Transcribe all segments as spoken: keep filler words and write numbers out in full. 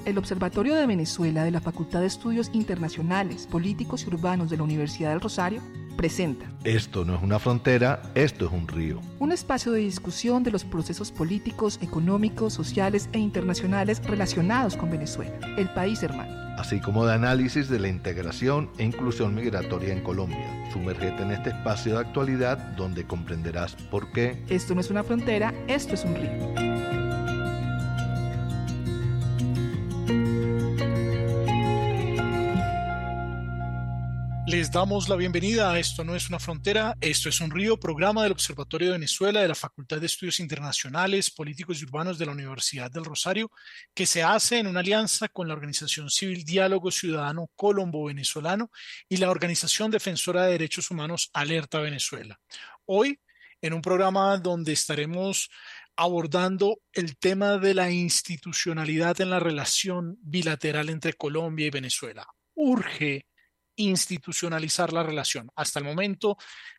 El Observatorio de Venezuela de la Facultad de Estudios Internacionales, Políticos y Urbanos de la Universidad del Rosario presenta Esto no es una frontera, esto es un río. Un espacio de discusión de los procesos políticos, económicos, sociales e internacionales relacionados con Venezuela, el país hermano. Así como de análisis de la integración e inclusión migratoria en Colombia. Sumérgete en este espacio de actualidad donde comprenderás por qué esto no es una frontera, esto es un río. Les damos la bienvenida a Esto no es una frontera, esto es un río, programa del Observatorio de Venezuela de la Facultad de Estudios Internacionales, Políticos y Urbanos de la Universidad del Rosario, que se hace en una alianza con la organización civil Diálogo Ciudadano Colombo-Venezolano y la organización defensora de derechos humanos Alerta Venezuela. Hoy, en un programa donde estaremos abordando el tema de la institucionalidad en la relación bilateral entre Colombia y Venezuela. Urge institucionalizar la relación. Hasta el momento,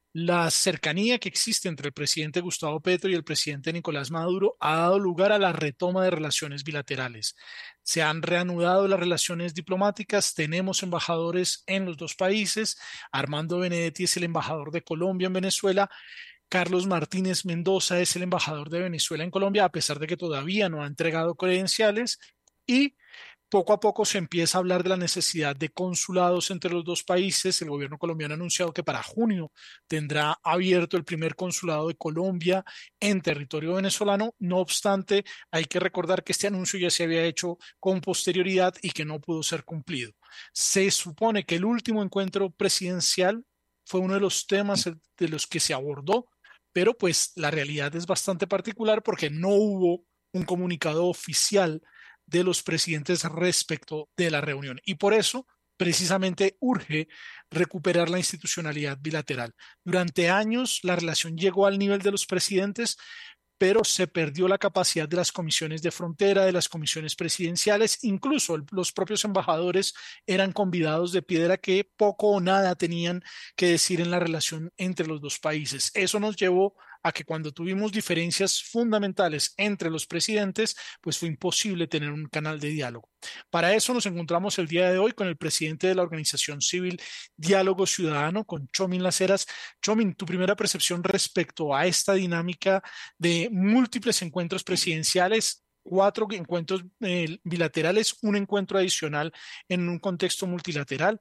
la cercanía que existe entre el presidente Gustavo Petro y el presidente Nicolás Maduro ha dado lugar a la retoma de relaciones bilaterales. Se han reanudado las relaciones diplomáticas, tenemos embajadores en los dos países. Armando Benedetti es el embajador de Colombia en Venezuela. Carlos Martínez Mendoza es el embajador de Venezuela en Colombia, a pesar de que todavía no ha entregado credenciales. Y poco a poco se empieza a hablar de la necesidad de consulados entre los dos países. El gobierno colombiano ha anunciado que para junio tendrá abierto el primer consulado de Colombia en territorio venezolano. No obstante, hay que recordar que este anuncio ya se había hecho con posterioridad y que no pudo ser cumplido. Se supone que el último encuentro presidencial fue uno de los temas de los que se abordó, pero pues la realidad es bastante particular porque no hubo un comunicado oficial de los presidentes respecto de la reunión. Y por eso, precisamente, urge recuperar la institucionalidad bilateral. Durante años, la relación llegó al nivel de los presidentes, pero se perdió la capacidad de las comisiones de frontera, de las comisiones presidenciales. Incluso el, los propios embajadores eran convidados de piedra que poco o nada tenían que decir en la relación entre los dos países. Eso nos llevó a que cuando tuvimos diferencias fundamentales entre los presidentes, pues fue imposible tener un canal de diálogo. Para eso nos encontramos el día de hoy con el presidente de la organización civil Diálogo Ciudadano, con Chomin Las Heras. Chomin, tu primera percepción respecto a esta dinámica de múltiples encuentros presidenciales, cuatro encuentros eh, bilaterales, un encuentro adicional en un contexto multilateral,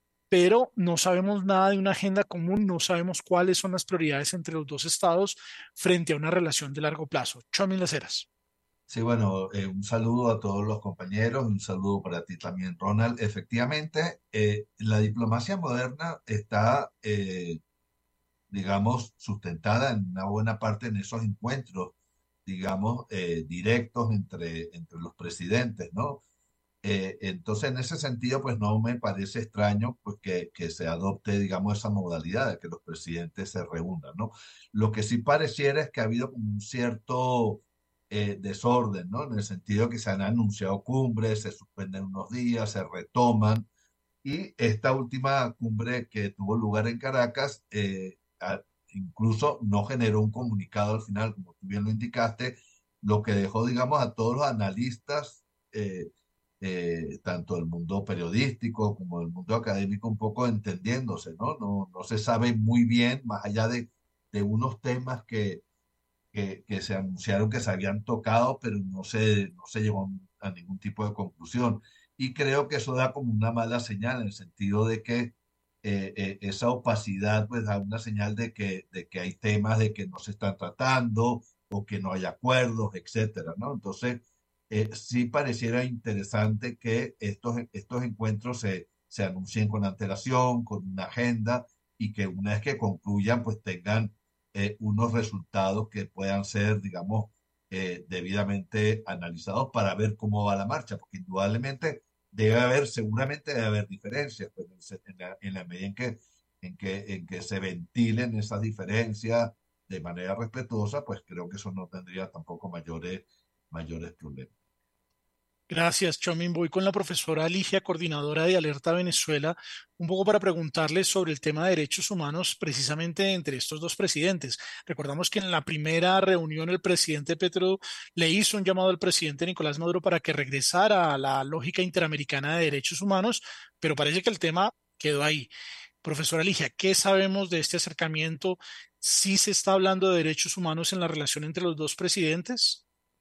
pero no sabemos nada de una agenda común, no sabemos cuáles son las prioridades entre los dos estados frente a una relación de largo plazo. Chomin Las Heras. Sí, bueno, eh, un saludo a todos los compañeros, un saludo para ti también, Ronald. Efectivamente, eh, la diplomacia moderna está, eh, digamos, sustentada en una buena parte en esos encuentros, digamos, eh, directos entre, entre los presidentes, ¿no? Eh, entonces, en ese sentido, pues no me parece extraño pues, que, que se adopte, digamos, esa modalidad de que los presidentes se reúnan, ¿no? Lo que sí pareciera es que ha habido como un cierto eh, desorden, ¿no? En el sentido que se han anunciado cumbres, se suspenden unos días, se retoman, y esta última cumbre que tuvo lugar en Caracas, eh, a- incluso no generó un comunicado al final, como tú bien lo indicaste, lo que dejó, digamos, a todos los analistas, eh, eh, tanto del mundo periodístico como del mundo académico, un poco entendiéndose, ¿no? No, no se sabe muy bien, más allá de, de unos temas que, que, que se anunciaron que se habían tocado, pero no se, no se llegó a ningún tipo de conclusión. Y creo que eso da como una mala señal en el sentido de que eh, eh, esa opacidad pues da una señal de que, de que hay temas de que no se están tratando o que no hay acuerdos, etcétera, ¿no? Entonces, eh, sí pareciera interesante que estos, estos encuentros se, se anuncien con antelación, con una agenda y que una vez que concluyan pues tengan eh, unos resultados que puedan ser, digamos, eh, debidamente analizados para ver cómo va la marcha, porque indudablemente debe haber, seguramente debe haber diferencias, pero en la, en la medida en que, en, que, en que se ventilen esas diferencias de manera respetuosa, pues creo que eso no tendría tampoco mayores, mayores problemas. Gracias, Chomin. Voy con la profesora Ligia, coordinadora de Alerta Venezuela, un poco para preguntarle sobre el tema de derechos humanos precisamente entre estos dos presidentes. Recordamos que en la primera reunión el presidente Petro le hizo un llamado al presidente Nicolás Maduro para que regresara a la lógica interamericana de derechos humanos, pero parece que el tema quedó ahí. Profesora Ligia, ¿qué sabemos de este acercamiento? ¿Sí se está hablando de derechos humanos en la relación entre los dos presidentes?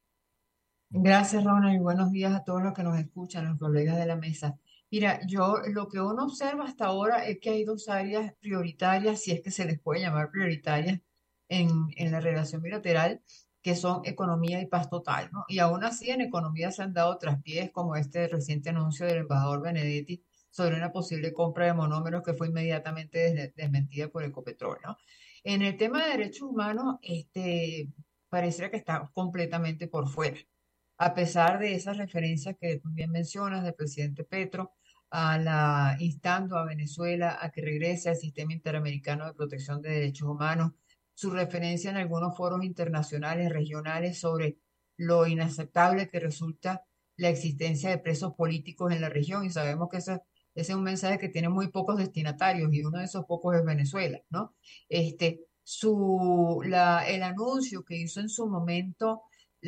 Gracias, Ronald, y buenos días a todos los que nos escuchan, los colegas de la mesa. Mira, yo lo que uno observa hasta ahora es que hay dos áreas prioritarias, si es que se les puede llamar prioritarias, en, en la relación bilateral, que son economía y paz total, ¿no? Y aún así en economía se han dado traspiés, como este reciente anuncio del embajador Benedetti sobre una posible compra de monómeros que fue inmediatamente des- desmentida por Ecopetrol, ¿no? En el tema de derechos humanos, este, pareciera que está completamente por fuera a pesar de esas referencias que tú bien mencionas del presidente Petro, a la, instando a Venezuela a que regrese al sistema interamericano de protección de derechos humanos, su referencia en algunos foros internacionales, regionales, sobre lo inaceptable que resulta la existencia de presos políticos en la región, y sabemos que ese, ese es un mensaje que tiene muy pocos destinatarios, y uno de esos pocos es Venezuela, ¿no? Este, su, la, el anuncio que hizo en su momento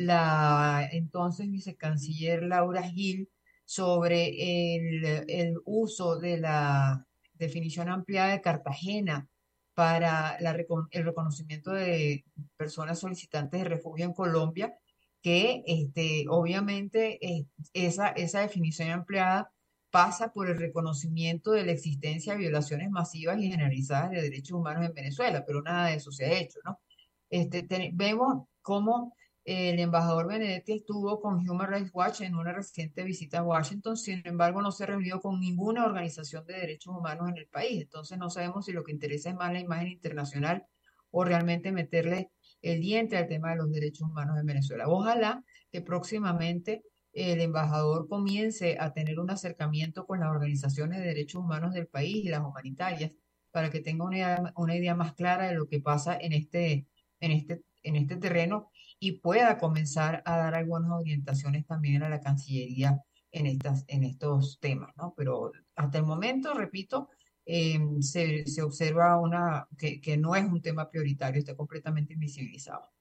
la entonces vicecanciller Laura Gil sobre el, el uso de la definición ampliada de Cartagena para la recon- el reconocimiento de personas solicitantes de refugio en Colombia, que este, obviamente eh, esa, esa definición ampliada pasa por el reconocimiento de la existencia de violaciones masivas y generalizadas de derechos humanos en Venezuela, pero nada de eso se ha hecho, ¿no? Este, te- vemos cómo el embajador Benedetti estuvo con Human Rights Watch en una reciente visita a Washington, sin embargo, no se reunió con ninguna organización de derechos humanos en el país. Entonces, no sabemos si lo que interesa es más la imagen internacional o realmente meterle el diente al tema de los derechos humanos en Venezuela. Ojalá que próximamente el embajador comience a tener un acercamiento con las organizaciones de derechos humanos del país y las humanitarias para que tenga una idea, una idea más clara de lo que pasa en este, en este, en este terreno y pueda comenzar a dar algunas orientaciones también a la Cancillería en estas, en estos temas, ¿no? Pero hasta el momento, repito, eh, se, se observa una, que, que no es un tema prioritario, está completamente invisibilizado.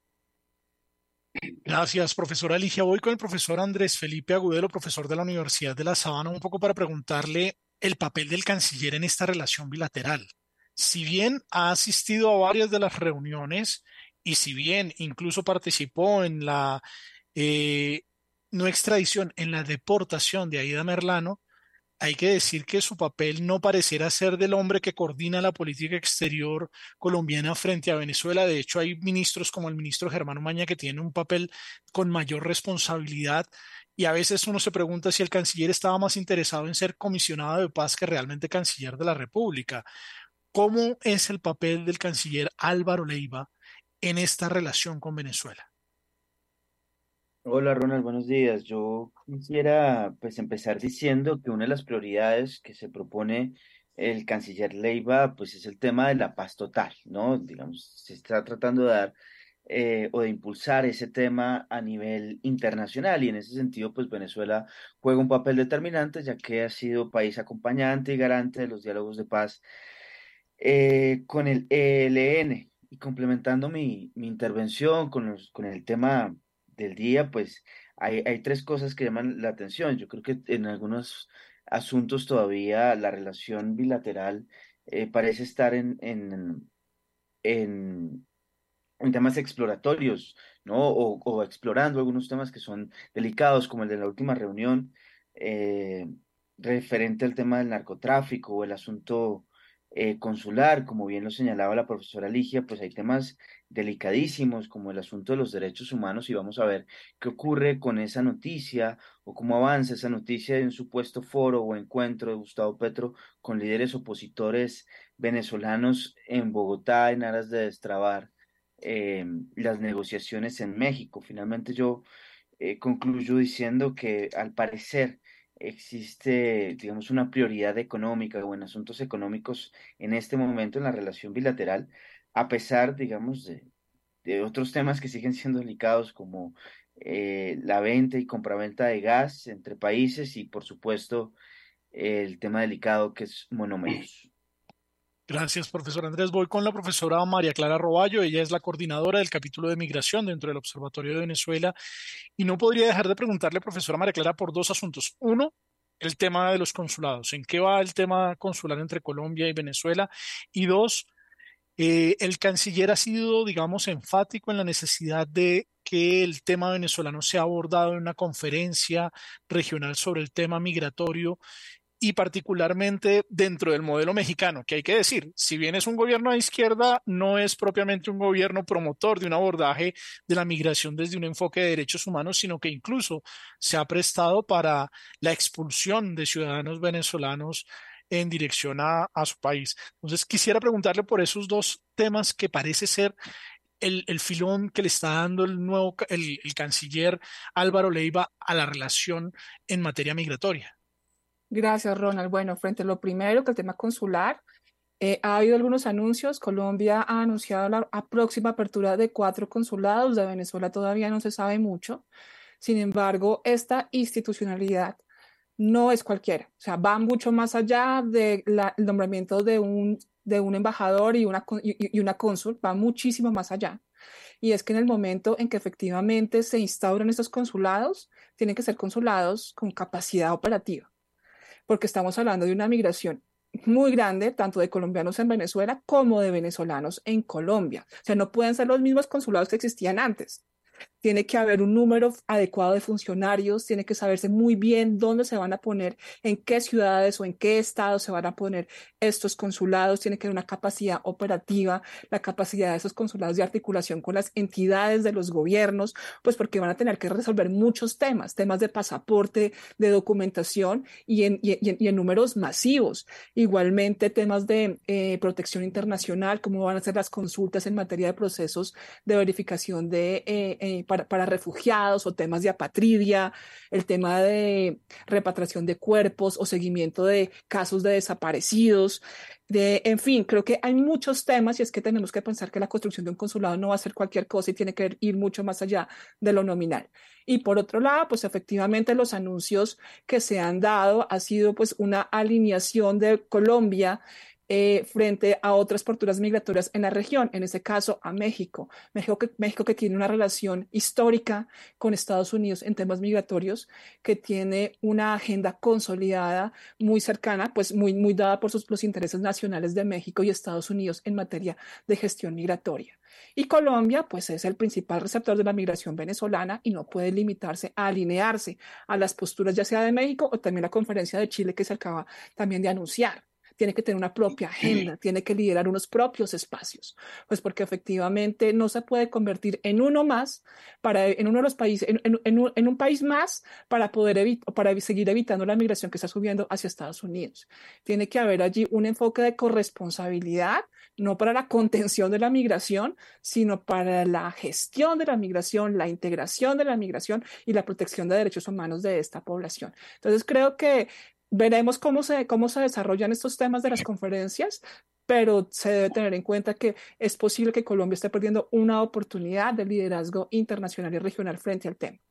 Gracias, profesora Ligia. Voy con el profesor Andrés Felipe Agudelo, profesor de la Universidad de La Sabana, un poco para preguntarle el papel del canciller en esta relación bilateral. Si bien ha asistido a varias de las reuniones y si bien incluso participó en la eh, no extradición, en la deportación de Aida Merlano, hay que decir que su papel no pareciera ser del hombre que coordina la política exterior colombiana frente a Venezuela. De hecho, hay ministros como el ministro Germán Maña que tiene un papel con mayor responsabilidad y a veces uno se pregunta si el canciller estaba más interesado en ser comisionado de paz que realmente canciller de la República. ¿Cómo es el papel del canciller Álvaro Leiva en esta relación con Venezuela? Hola Ronald, buenos días. Yo quisiera pues empezar diciendo que una de las prioridades que se propone el canciller Leiva pues es el tema de la paz total, ¿no? Digamos, se está tratando de dar eh, o de impulsar ese tema a nivel internacional y en ese sentido pues Venezuela juega un papel determinante ya que ha sido país acompañante y garante de los diálogos de paz eh, con el E L N. Y complementando mi, mi intervención con, los, con el tema del día, pues hay, hay tres cosas que llaman la atención. Yo creo que en algunos asuntos todavía la relación bilateral eh, parece estar en, en, en, en temas exploratorios, ¿no? O, o explorando algunos temas que son delicados, como el de la última reunión, eh, referente al tema del narcotráfico o el asunto eh, consular, como bien lo señalaba la profesora Ligia, pues hay temas delicadísimos como el asunto de los derechos humanos y vamos a ver qué ocurre con esa noticia o cómo avanza esa noticia de un supuesto foro o encuentro de Gustavo Petro con líderes opositores venezolanos en Bogotá en aras de destrabar eh, las negociaciones en México. Finalmente yo eh, concluyo diciendo que al parecer existe, digamos, una prioridad económica o en asuntos económicos en este momento en la relación bilateral, a pesar, digamos, de, de otros temas que siguen siendo delicados como eh, la venta y compraventa de gas entre países y, por supuesto, el tema delicado que es monómeros. Gracias, profesor Andrés. Voy con la profesora María Clara Roballo. Ella es la coordinadora del capítulo de migración dentro del Observatorio de Venezuela. Y no podría dejar de preguntarle, profesora María Clara, por dos asuntos. Uno, el tema de los consulados. ¿En qué va el tema consular entre Colombia y Venezuela? Y dos, eh, el canciller ha sido, digamos, enfático en la necesidad de que el tema venezolano sea abordado en una conferencia regional sobre el tema migratorio y particularmente dentro del modelo mexicano, que hay que decir, si bien es un gobierno de izquierda, no es propiamente un gobierno promotor de un abordaje de la migración desde un enfoque de derechos humanos, sino que incluso se ha prestado para la expulsión de ciudadanos venezolanos en dirección a, a su país. Entonces, quisiera preguntarle por esos dos temas que parece ser el, el filón que le está dando el nuevo, ca- el, el canciller Álvaro Leiva a la relación en materia migratoria. Gracias, Ronald. Bueno, frente a lo primero, que el tema consular, eh, ha habido algunos anuncios. Colombia ha anunciado la a- próxima apertura de cuatro consulados. De Venezuela todavía no se sabe mucho. Sin embargo, esta institucionalidad no es cualquiera. O sea, va mucho más allá del nombramiento de un, de un embajador y una, con- y, y una cónsul, va muchísimo más allá. Y es que en el momento en que efectivamente se instauran estos consulados, tienen que ser consulados con capacidad operativa, porque estamos hablando de una migración muy grande, tanto de colombianos en Venezuela como de venezolanos en Colombia. O sea, no pueden ser los mismos consulados que existían antes. Tiene que haber un número adecuado de funcionarios, tiene que saberse muy bien dónde se van a poner, en qué ciudades o en qué estados se van a poner estos consulados, tiene que haber una capacidad operativa, la capacidad de esos consulados de articulación con las entidades de los gobiernos, pues porque van a tener que resolver muchos temas, temas de pasaporte, de documentación y en, y en, y en números masivos. Igualmente temas de eh, protección internacional, cómo van a ser las consultas en materia de procesos de verificación de, eh, eh, para, para refugiados o temas de apatridia, el tema de repatriación de cuerpos o seguimiento de casos de desaparecidos. De, en fin, creo que hay muchos temas y es que tenemos que pensar que la construcción de un consulado no va a ser cualquier cosa y tiene que ir mucho más allá de lo nominal. Y por otro lado, pues efectivamente los anuncios que se han dado ha sido pues una alineación de Colombia eh, frente a otras posturas migratorias en la región, en ese caso a México. México que, México que tiene una relación histórica con Estados Unidos en temas migratorios, que tiene una agenda consolidada muy cercana, pues muy, muy dada por sus, los intereses nacionales de México y Estados Unidos en materia de gestión migratoria. Y Colombia, pues es el principal receptor de la migración venezolana y no puede limitarse a alinearse a las posturas ya sea de México o también la conferencia de Chile que se acaba también de anunciar. Tiene que tener una propia agenda, tiene que liderar unos propios espacios, pues porque efectivamente no se puede convertir en uno más, para, en uno de los países, en, en, en, un, en un país más para poder evitar, para seguir evitando la migración que está subiendo hacia Estados Unidos. Tiene que haber allí un enfoque de corresponsabilidad, no para la contención de la migración, sino para la gestión de la migración, la integración de la migración y la protección de derechos humanos de esta población. Entonces creo que veremos cómo se, cómo se desarrollan estos temas de las conferencias, pero se debe tener en cuenta que es posible que Colombia esté perdiendo una oportunidad de liderazgo internacional y regional frente al tema.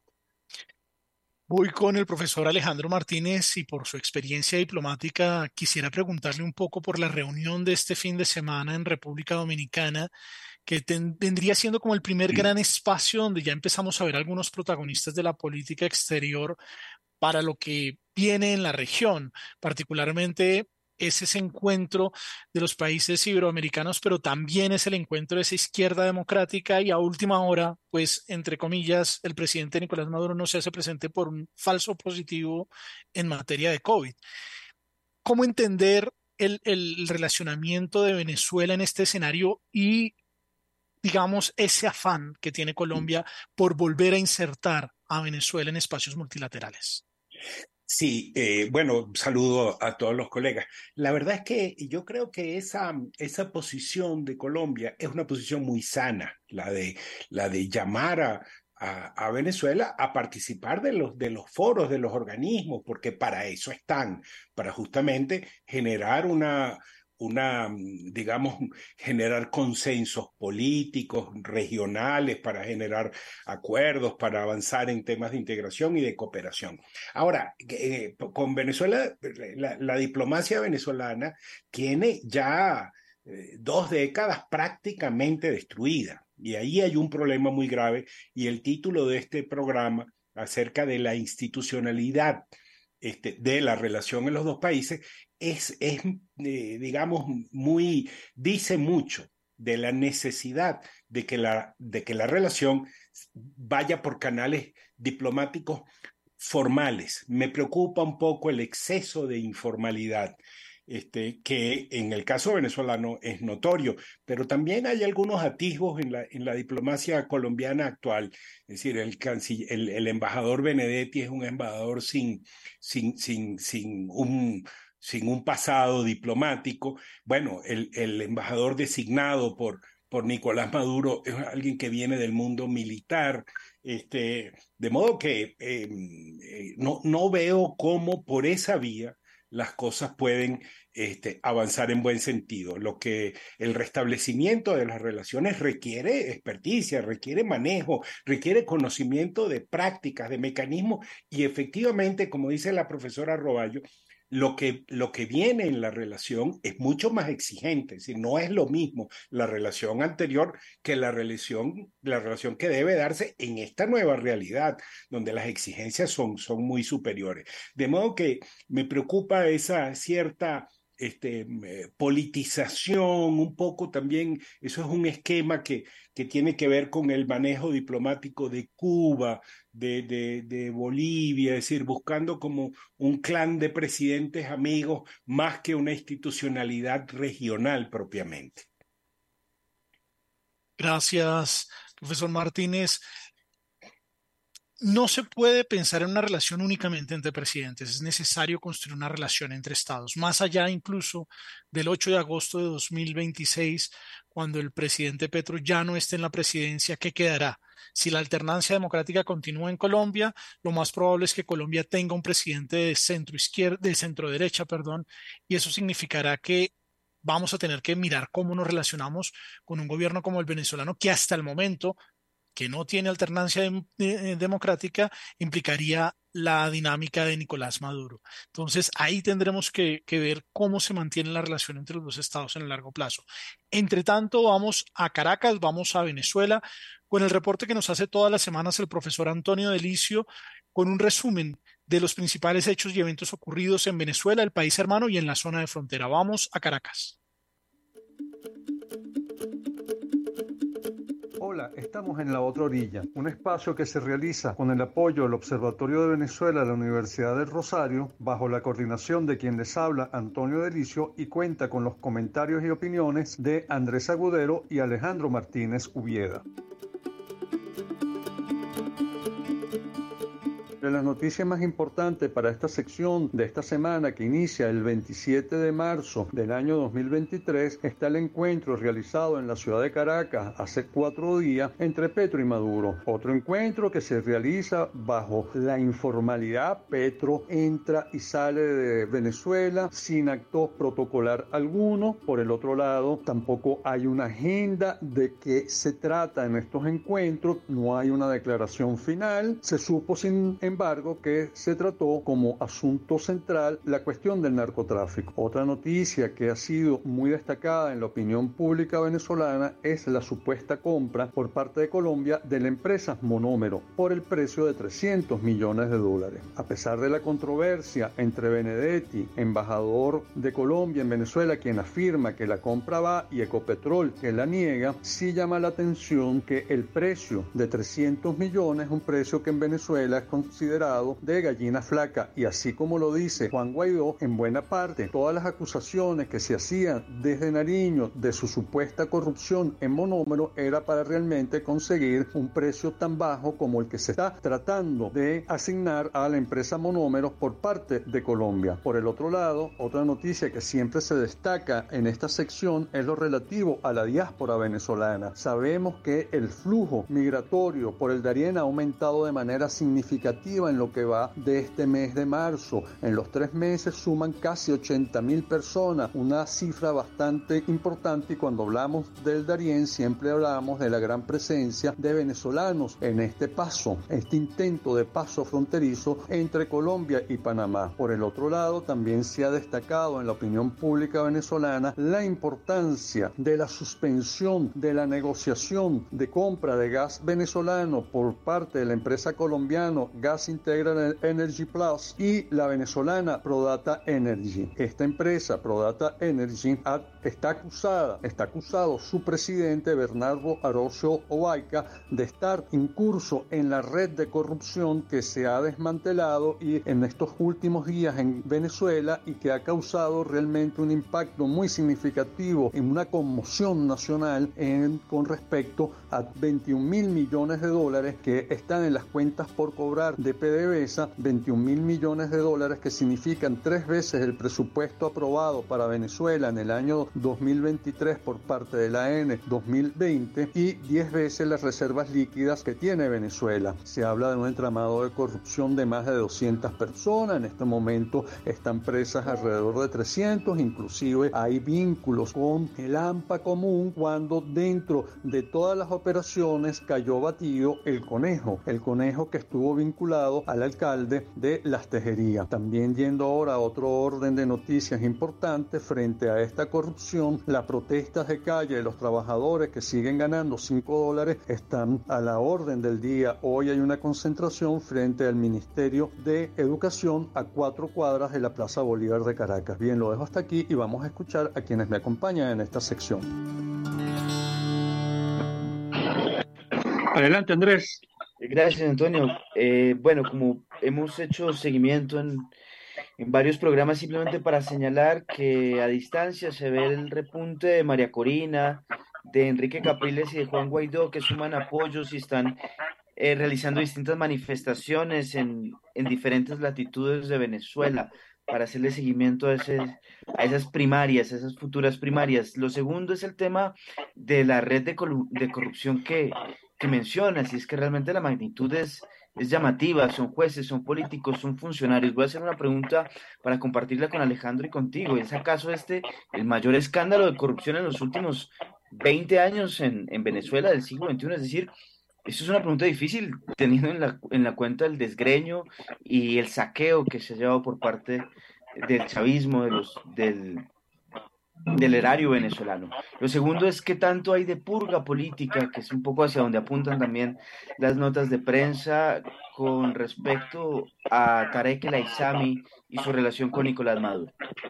Voy con el profesor Alejandro Martínez y por su experiencia diplomática quisiera preguntarle un poco por la reunión de este fin de semana en República Dominicana, que ten- vendría siendo como el primer gran espacio donde ya empezamos a ver algunos protagonistas de la política exterior para lo que viene en la región, particularmente es ese encuentro de los países iberoamericanos, pero también es el encuentro de esa izquierda democrática y a última hora, pues, entre comillas, el presidente Nicolás Maduro no se hace presente por un falso positivo en materia de COVID. ¿Cómo entender el, el relacionamiento de Venezuela en este escenario y, digamos, ese afán que tiene Colombia por volver a insertar a Venezuela en espacios multilaterales? Sí, eh, bueno, saludo a todos los colegas. La verdad es que yo creo que esa, esa posición de Colombia es una posición muy sana, la de, la de llamar a, a, a Venezuela a participar de los, de los foros, de los organismos, porque para eso están, para justamente generar una, una, digamos, generar consensos políticos, regionales, para generar acuerdos, para avanzar en temas de integración y de cooperación. Ahora, eh, con Venezuela, la, la diplomacia venezolana tiene ya eh, dos décadas prácticamente destruida, y ahí hay un problema muy grave, y el título de este programa acerca de la institucionalidad este, de la relación en los dos países es, es eh, digamos, muy, dice mucho de la necesidad de que la, de que la relación vaya por canales diplomáticos formales. Me preocupa un poco el exceso de informalidad, este, que en el caso venezolano es notorio, pero también hay algunos atisbos en la, en la diplomacia colombiana actual. Es decir, el, canciller, el, el embajador Benedetti es un embajador sin, sin, sin, sin un... sin un pasado diplomático. Bueno, el, el embajador designado por, por Nicolás Maduro es alguien que viene del mundo militar, este, de modo que eh, eh, no, no veo cómo por esa vía las cosas pueden este, avanzar en buen sentido. Lo que el restablecimiento de las relaciones requiere experticia, requiere manejo, requiere conocimiento de prácticas, de mecanismos, y efectivamente, como dice la profesora Roballo, Lo que, lo que viene en la relación es mucho más exigente, es decir, no es lo mismo la relación anterior que la relación, la relación que debe darse en esta nueva realidad, donde las exigencias son, son muy superiores. De modo que me preocupa esa cierta este, eh, politización, un poco también, eso es un esquema que, que tiene que ver con el manejo diplomático de Cuba, de, de, de Bolivia, es decir, buscando como un clan de presidentes amigos más que una institucionalidad regional propiamente. Gracias, profesor Martínez. No se puede pensar en una relación únicamente entre presidentes, es necesario construir una relación entre estados, más allá incluso del ocho de agosto de dos mil veintiséis, cuando el presidente Petro ya no esté en la presidencia. ¿Qué quedará? Si la alternancia democrática continúa en Colombia, lo más probable es que Colombia tenga un presidente de centro izquierda, de centro derecha, perdón, y eso significará que vamos a tener que mirar cómo nos relacionamos con un gobierno como el venezolano, que hasta el momento, que no tiene alternancia de, de, democrática, implicaría la dinámica de Nicolás Maduro. Entonces, ahí tendremos que, que ver cómo se mantiene la relación entre los dos estados en el largo plazo. Entre tanto, vamos a Caracas, vamos a Venezuela, con el reporte que nos hace todas las semanas el profesor Antonio Delicio, con un resumen de los principales hechos y eventos ocurridos en Venezuela, el país hermano, y en la zona de frontera. Vamos a Caracas. Hola, estamos en La Otra Orilla, un espacio que se realiza con el apoyo del Observatorio de Venezuela de la Universidad del Rosario, bajo la coordinación de quien les habla, Antonio Delicio, y cuenta con los comentarios y opiniones de Andrés Agudero y Alejandro Martínez Ubieda. De las noticias más importantes para esta sección de esta semana, que inicia el veintisiete de marzo del año dos mil veintitrés, está el encuentro realizado en la ciudad de Caracas hace cuatro días entre Petro y Maduro. Otro encuentro que se realiza bajo la informalidad. Petro entra y sale de Venezuela sin acto protocolar alguno. Por el otro lado, tampoco hay una agenda de qué se trata en estos encuentros, no hay una declaración final. Se supo sin embargo que se trató como asunto central la cuestión del narcotráfico. Otra noticia que ha sido muy destacada en la opinión pública venezolana es la supuesta compra por parte de Colombia de la empresa Monómero por el precio de trescientos millones de dólares. A pesar de la controversia entre Benedetti, embajador de Colombia en Venezuela, quien afirma que la compra va, y Ecopetrol, que la niega, sí llama la atención que el precio de trescientos millones es un precio que en Venezuela es considerado de gallina flaca, y así como lo dice Juan Guaidó, en buena parte todas las acusaciones que se hacían desde Nariño de su supuesta corrupción en Monómero era para realmente conseguir un precio tan bajo como el que se está tratando de asignar a la empresa Monómero por parte de Colombia. Por el otro lado, otra noticia que siempre se destaca en esta sección es lo relativo a la diáspora venezolana. Sabemos que el flujo migratorio por el Darién ha aumentado de manera significativa negativa en lo que va de este mes de marzo. En los tres meses suman casi ochenta mil personas, una cifra bastante importante, y cuando hablamos del Darién siempre hablamos de la gran presencia de venezolanos en este paso, este intento de paso fronterizo entre Colombia y Panamá. Por el otro lado, también se ha destacado en la opinión pública venezolana la importancia de la suspensión de la negociación de compra de gas venezolano por parte de la empresa colombiana Gas Integral Energy Plus y la venezolana Prodata Energy. Esta empresa, Prodata Energy, ha, está acusada, está acusado su presidente Bernardo Arocho Ovaica de estar incurso en la red de corrupción que se ha desmantelado y en estos últimos días en Venezuela, y que ha causado realmente un impacto muy significativo en una conmoción nacional en, con respecto a veintiún mil millones de dólares que están en las cuentas por cobrar de PDVSA, veintiún mil millones de dólares que significan tres veces el presupuesto aprobado para Venezuela en el año dos mil veintitrés por parte de la A N dos mil veinte y diez veces las reservas líquidas que tiene Venezuela. Se habla de un entramado de corrupción de más de doscientas personas. En este momento están presas alrededor de trescientos, inclusive hay vínculos con el AMPA común, cuando dentro de todas las operaciones cayó batido el Conejo, el Conejo que estuvo vinculado al alcalde de Las Tejerías. También yendo ahora a otro orden de noticias importantes frente a esta corrupción, las protestas de calle de los trabajadores que siguen ganando cinco dólares están a la orden del día. Hoy hay una concentración frente al Ministerio de Educación a cuatro cuadras de la Plaza Bolívar de Caracas. Bien, lo dejo hasta aquí y vamos a escuchar a quienes me acompañan en esta sección. Adelante, Andrés. Gracias, Antonio. Eh, bueno, como hemos hecho seguimiento en, en varios programas, simplemente para señalar que a distancia se ve el repunte de María Corina, de Enrique Capriles y de Juan Guaidó, que suman apoyos y están eh, realizando distintas manifestaciones en, en diferentes latitudes de Venezuela para hacerle seguimiento a, ese, a esas primarias, a esas futuras primarias. Lo segundo es el tema de la red de, de corrupción que, que mencionas, y es que realmente la magnitud es, es llamativa. Son jueces, son políticos, son funcionarios. Voy a hacer una pregunta para compartirla con Alejandro y contigo. ¿Es acaso este el mayor escándalo de corrupción en los últimos veinte años en, en Venezuela del siglo veintiuno? Es decir, esto es una pregunta difícil, teniendo en la, en la cuenta el desgreño y el saqueo que se ha llevado por parte del chavismo, de los, del, del erario venezolano. Lo segundo es qué tanto hay de purga política, que es un poco hacia donde apuntan también las notas de prensa con respecto a Tarek El Aissami y su relación con Nicolás Maduro.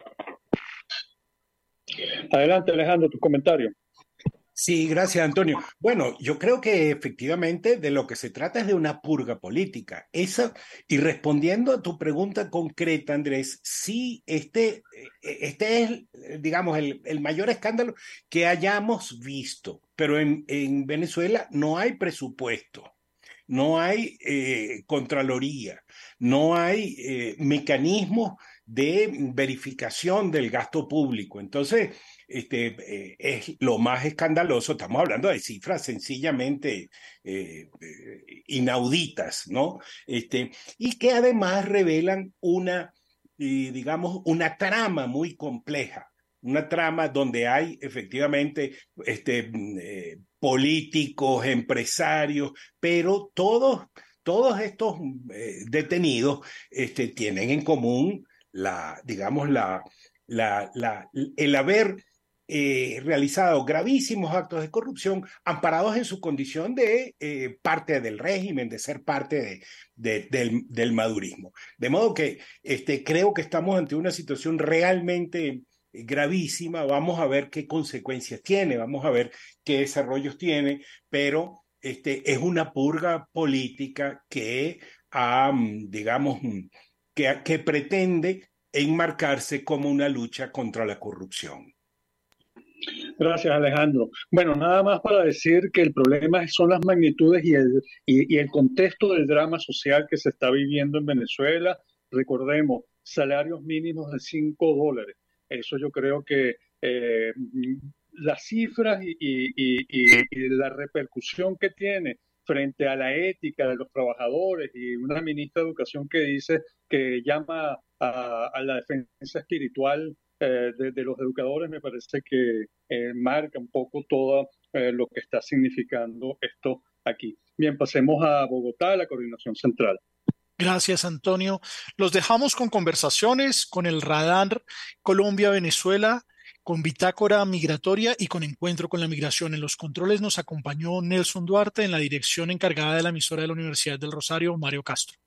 Adelante, Alejandro, tu comentario. Sí, gracias, Antonio. Bueno, yo creo que efectivamente de lo que se trata es de una purga política. Esa, y respondiendo a tu pregunta concreta, Andrés, sí, este, este es, digamos, el, el mayor escándalo que hayamos visto, pero en, en Venezuela no hay presupuesto, no hay eh, contraloría, no hay eh, mecanismos de verificación del gasto público. Entonces, este, eh, es lo más escandaloso. Estamos hablando de cifras sencillamente eh, eh, inauditas, ¿no? Este, y que además revelan una, eh, digamos, una trama muy compleja, una trama donde hay efectivamente este, eh, políticos, empresarios, pero todos, todos estos eh, detenidos este, tienen en común la, digamos, la, la, la, el haber eh, realizado gravísimos actos de corrupción amparados en su condición de eh, parte del régimen, de ser parte de, de, del, del madurismo. De modo que este, creo que estamos ante una situación realmente gravísima. Vamos a ver qué consecuencias tiene, vamos a ver qué desarrollos tiene, pero este, es una purga política que, um, digamos, que, que pretende enmarcarse como una lucha contra la corrupción. Gracias, Alejandro. Bueno, nada más para decir que el problema son las magnitudes y el, y, y el contexto del drama social que se está viviendo en Venezuela. Recordemos, salarios mínimos de cinco dólares. Eso yo creo que eh, las cifras y, y, y, y la repercusión que tiene frente a la ética de los trabajadores y una ministra de Educación que dice que llama a, a la defensa espiritual eh, de, de los educadores, me parece que eh, marca un poco todo eh, lo que está significando esto aquí. Bien, pasemos a Bogotá, a la Coordinación Central. Gracias, Antonio. Los dejamos con conversaciones, con el Radar Colombia-Venezuela, con Bitácora Migratoria y con Encuentro con la Migración. En los controles nos acompañó Nelson Duarte, en la dirección encargada de la emisora de la Universidad del Rosario, Mario Castro.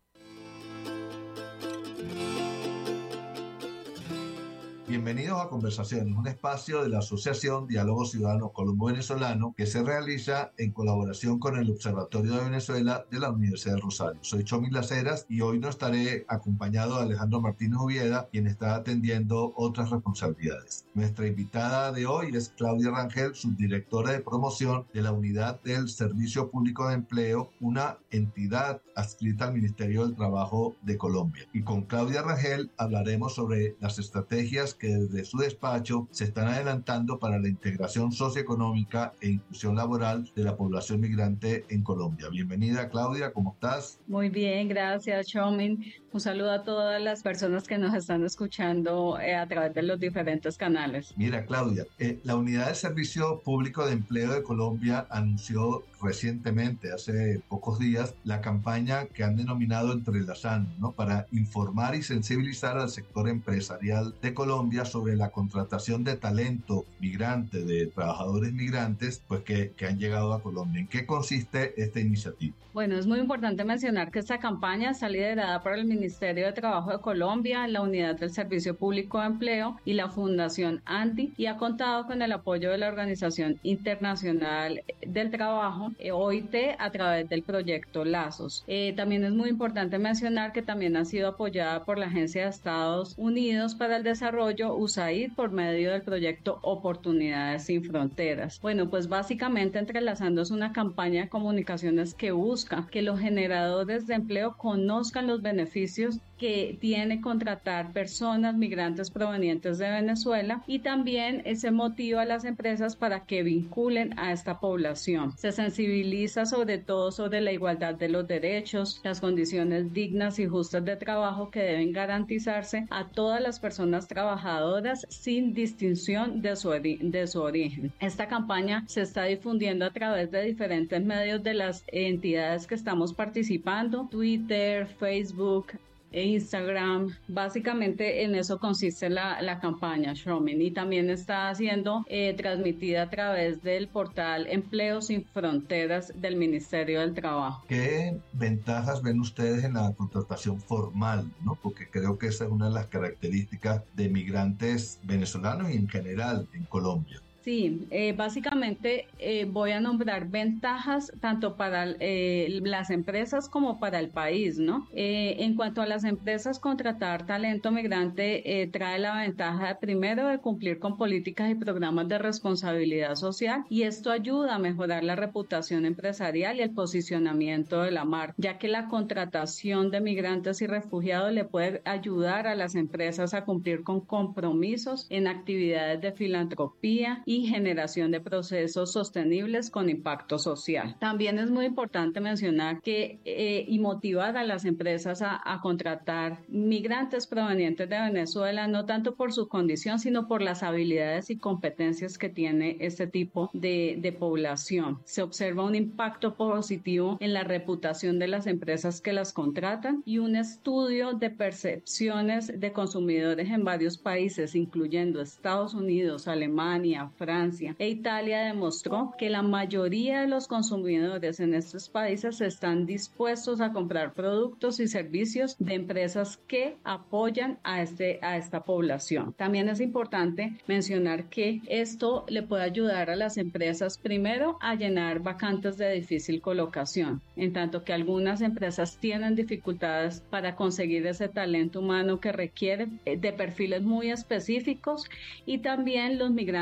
Bienvenidos a Conversaciones, un espacio de la Asociación Diálogo Ciudadano Colombo-Venezolano que se realiza en colaboración con el Observatorio de Venezuela de la Universidad del Rosario. Soy Chomil Las Heras y hoy no estaré acompañado de Alejandro Martínez Ubieda, quien está atendiendo otras responsabilidades. Nuestra invitada de hoy es Claudia Rangel, subdirectora de promoción de la Unidad del Servicio Público de Empleo, una entidad adscrita al Ministerio del Trabajo de Colombia. Y con Claudia Rangel hablaremos sobre las estrategias que desde su despacho se están adelantando para la integración socioeconómica e inclusión laboral de la población migrante en Colombia. Bienvenida, Claudia, ¿cómo estás? Muy bien, gracias, Chomin. Un saludo a todas las personas que nos están escuchando eh, a través de los diferentes canales. Mira, Claudia, eh, la Unidad de Servicio Público de Empleo de Colombia anunció recientemente, hace pocos días, la campaña que han denominado Entrelazando, ¿no? Para informar y sensibilizar al sector empresarial de Colombia sobre la contratación de talento migrante, de trabajadores migrantes, pues que, que han llegado a Colombia. ¿En qué consiste esta iniciativa? Bueno, es muy importante mencionar que esta campaña está liderada por el Ministerio de Trabajo de Colombia, la Unidad del Servicio Público de Empleo y la Fundación ANDI, y ha contado con el apoyo de la Organización Internacional del Trabajo, O I T, a través del proyecto Lazos. Eh, también es muy importante mencionar que también ha sido apoyada por la Agencia de Estados Unidos para el Desarrollo, U S A I D, por medio del proyecto Oportunidades sin Fronteras. Bueno, pues básicamente Entrelazando es una campaña de comunicaciones que busca que los generadores de empleo conozcan los beneficios que tiene contratar personas migrantes provenientes de Venezuela, y también se motiva a las empresas para que vinculen a esta población. Se sensibiliza sobre todo sobre la igualdad de los derechos, las condiciones dignas y justas de trabajo que deben garantizarse a todas las personas trabajadoras sin distinción de su, de su origen. Esta campaña se está difundiendo a través de diferentes medios de las entidades que estamos participando: Twitter, Facebook e Instagram. Básicamente en eso consiste la, la campaña, Shromin, y también está siendo eh, transmitida a través del portal Empleo Sin Fronteras del Ministerio del Trabajo. ¿Qué ventajas ven ustedes en la contratación formal, ¿no? Porque creo que esa es una de las características de migrantes venezolanos y en general en Colombia. Sí, eh, básicamente eh, voy a nombrar ventajas tanto para eh, las empresas como para el país, ¿no? Eh, en cuanto a las empresas, contratar talento migrante eh, trae la ventaja, primero, de cumplir con políticas y programas de responsabilidad social, y esto ayuda a mejorar la reputación empresarial y el posicionamiento de la marca, ya que la contratación de migrantes y refugiados le puede ayudar a las empresas a cumplir con compromisos en actividades de filantropía y generación de procesos sostenibles con impacto social. También es muy importante mencionar que eh, y motivar a las empresas a, a contratar migrantes provenientes de Venezuela, no tanto por su condición, sino por las habilidades y competencias que tiene este tipo de, de población. Se observa un impacto positivo en la reputación de las empresas que las contratan, y un estudio de percepciones de consumidores en varios países, incluyendo Estados Unidos, Alemania, Francia e Italia, demostró que la mayoría de los consumidores en estos países están dispuestos a comprar productos y servicios de empresas que apoyan a, este, a esta población. También es importante mencionar que esto le puede ayudar a las empresas, primero, a llenar vacantes de difícil colocación, en tanto que algunas empresas tienen dificultades para conseguir ese talento humano que requiere de perfiles muy específicos, y también los migrantes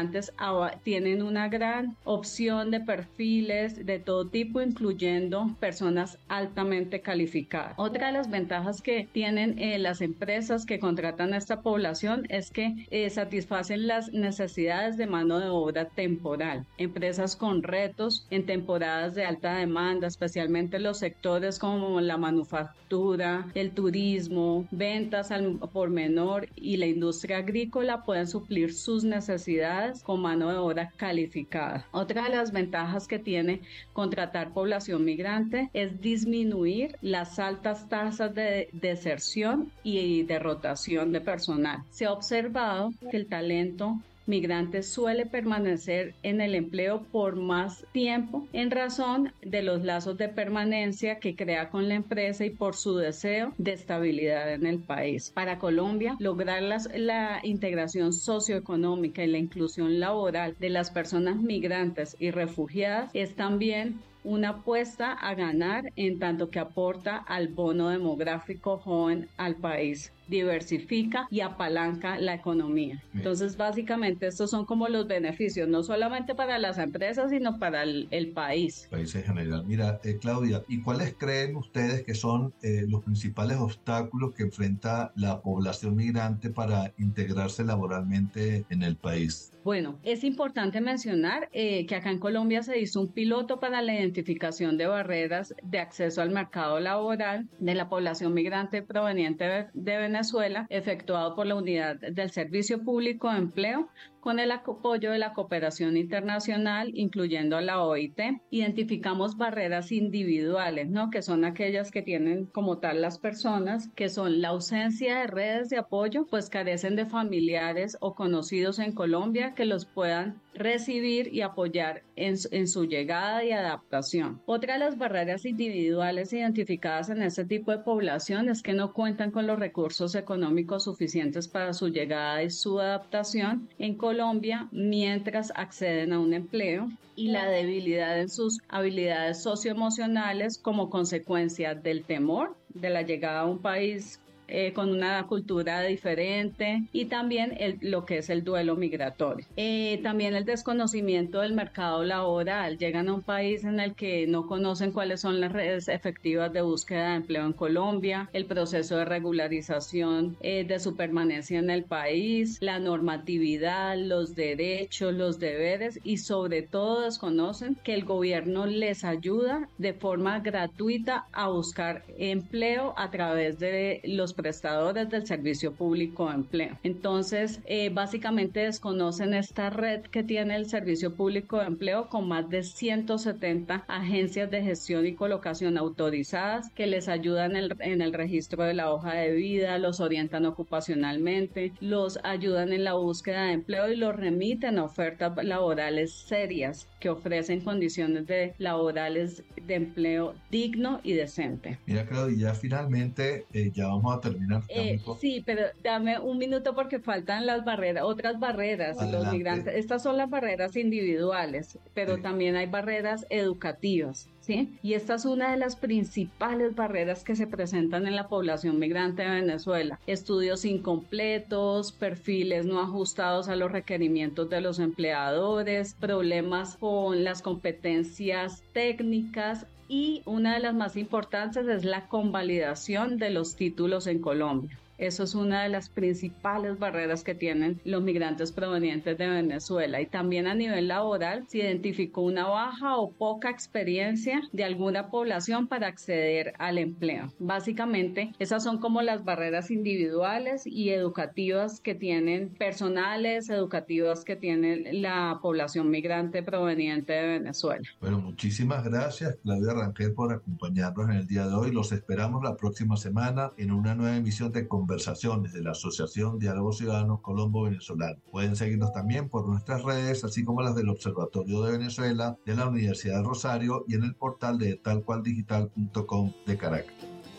tienen una gran opción de perfiles de todo tipo, incluyendo personas altamente calificadas. Otra de las ventajas que tienen eh, las empresas que contratan a esta población es que eh, satisfacen las necesidades de mano de obra temporal. Empresas con retos en temporadas de alta demanda, especialmente los sectores como la manufactura, el turismo, ventas al por menor y la industria agrícola, pueden suplir sus necesidades con mano de obra calificada. Otra de las ventajas que tiene contratar población migrante es disminuir las altas tasas de deserción y de rotación de personal. Se ha observado que el talento migrante suele permanecer en el empleo por más tiempo en razón de los lazos de permanencia que crea con la empresa y por su deseo de estabilidad en el país. Para Colombia, lograr las, la integración socioeconómica y la inclusión laboral de las personas migrantes y refugiadas es también una apuesta a ganar, en tanto que aporta al bono demográfico joven al país, diversifica y apalanca la economía. Entonces, básicamente, estos son como los beneficios, no solamente para las empresas, sino para el, el país. País en general. Mira, eh, Claudia, ¿y cuáles creen ustedes que son eh, los principales obstáculos que enfrenta la población migrante para integrarse laboralmente en el país? Bueno, es importante mencionar eh, que acá en Colombia se hizo un piloto para la identificación de barreras de acceso al mercado laboral de la población migrante proveniente de Venezuela, efectuado por la Unidad del Servicio Público de Empleo, con el apoyo de la cooperación internacional, incluyendo a la O I T. Identificamos barreras individuales, ¿no? Que son aquellas que tienen como tal las personas, que son la ausencia de redes de apoyo, pues carecen de familiares o conocidos en Colombia que los puedan recibir y apoyar en, en su llegada y adaptación. Otra de las barreras individuales identificadas en este tipo de población es que no cuentan con los recursos económicos suficientes para su llegada y su adaptación en Colombia mientras acceden a un empleo, y la debilidad en sus habilidades socioemocionales como consecuencia del temor de la llegada a un país Eh, con una cultura diferente, y también el, lo que es el duelo migratorio. Eh, también el desconocimiento del mercado laboral. Llegan a un país en el que no conocen cuáles son las redes efectivas de búsqueda de empleo en Colombia, el proceso de regularización eh, de su permanencia en el país, la normatividad, los derechos, los deberes, y sobre todo desconocen que el gobierno les ayuda de forma gratuita a buscar empleo a través de los prestadores del Servicio Público de Empleo. Entonces, eh, básicamente desconocen esta red que tiene el Servicio Público de Empleo, con más de ciento setenta agencias de gestión y colocación autorizadas que les ayudan en el, en el registro de la hoja de vida, los orientan ocupacionalmente, los ayudan en la búsqueda de empleo y los remiten a ofertas laborales serias que ofrecen condiciones de laborales de empleo digno y decente. Mira, Claudia, ya finalmente eh, ya vamos a terminar. Eh, sí, pero dame un minuto porque faltan las barreras, otras barreras. Adelante. Los migrantes, estas son las barreras individuales, pero sí, también hay barreras educativas, ¿sí? Y esta es una de las principales barreras que se presentan en la población migrante de Venezuela. Estudios incompletos, perfiles no ajustados a los requerimientos de los empleadores, problemas con las competencias técnicas, y una de las más importantes es la convalidación de los títulos en Colombia. Eso es una de las principales barreras que tienen los migrantes provenientes de Venezuela. Y también a nivel laboral se identificó una baja o poca experiencia de alguna población para acceder al empleo. Básicamente, esas son como las barreras individuales y educativas que tienen, personales, educativas que tiene la población migrante proveniente de Venezuela. Bueno, muchísimas gracias, Claudia Rangel, por acompañarnos en el día de hoy. Los esperamos la próxima semana en una nueva emisión de Conversaciones de la Asociación Diálogo Ciudadano Colombo-Venezolano. Pueden seguirnos también por nuestras redes, así como las del Observatorio de Venezuela, de la Universidad de Rosario y en el portal de tal cual digital punto com de Caracas.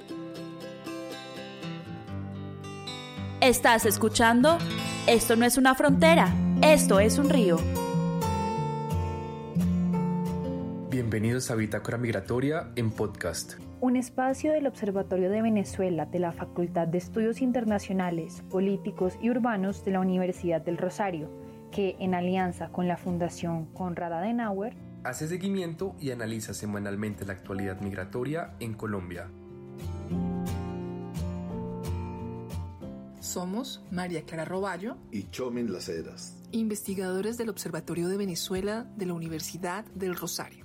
Estás escuchando Esto no es una frontera, esto es un río. Bienvenidos a Bitácora Migratoria en podcast. Un espacio del Observatorio de Venezuela de la Facultad de Estudios Internacionales, Políticos y Urbanos de la Universidad del Rosario, que en alianza con la Fundación Konrad Adenauer hace seguimiento y analiza semanalmente la actualidad migratoria en Colombia. Somos María Clara Roballo y Chomin Las Heras, investigadores del Observatorio de Venezuela de la Universidad del Rosario.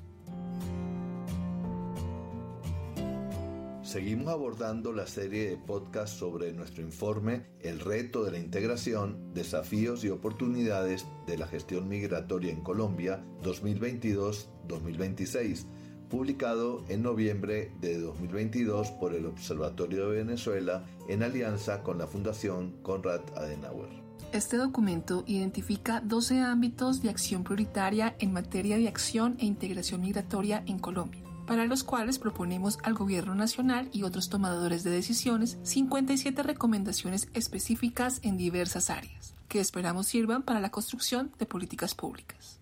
Seguimos abordando la serie de podcasts sobre nuestro informe El reto de la integración, desafíos y oportunidades de la gestión migratoria en Colombia dos mil veintidós dos mil veintiséis, publicado en noviembre de dos mil veintidós por el Observatorio de Venezuela en alianza con la Fundación Konrad Adenauer. Este documento identifica doce ámbitos de acción prioritaria en materia de acción e integración migratoria en Colombia, para los cuales proponemos al Gobierno Nacional y otros tomadores de decisiones cincuenta y siete recomendaciones específicas en diversas áreas, que esperamos sirvan para la construcción de políticas públicas.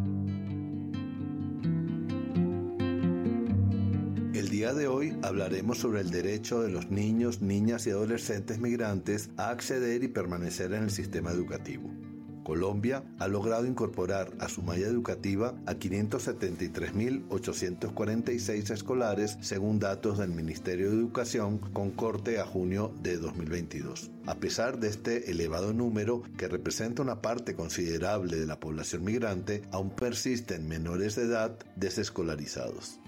El día de hoy hablaremos sobre el derecho de los niños, niñas y adolescentes migrantes a acceder y permanecer en el sistema educativo. Colombia ha logrado incorporar a su malla educativa a quinientos setenta y tres mil ochocientos cuarenta y seis escolares, según datos del Ministerio de Educación con corte a junio de dos mil veintidós. A pesar de este elevado número, que representa una parte considerable de la población migrante, aún persisten menores de edad desescolarizados.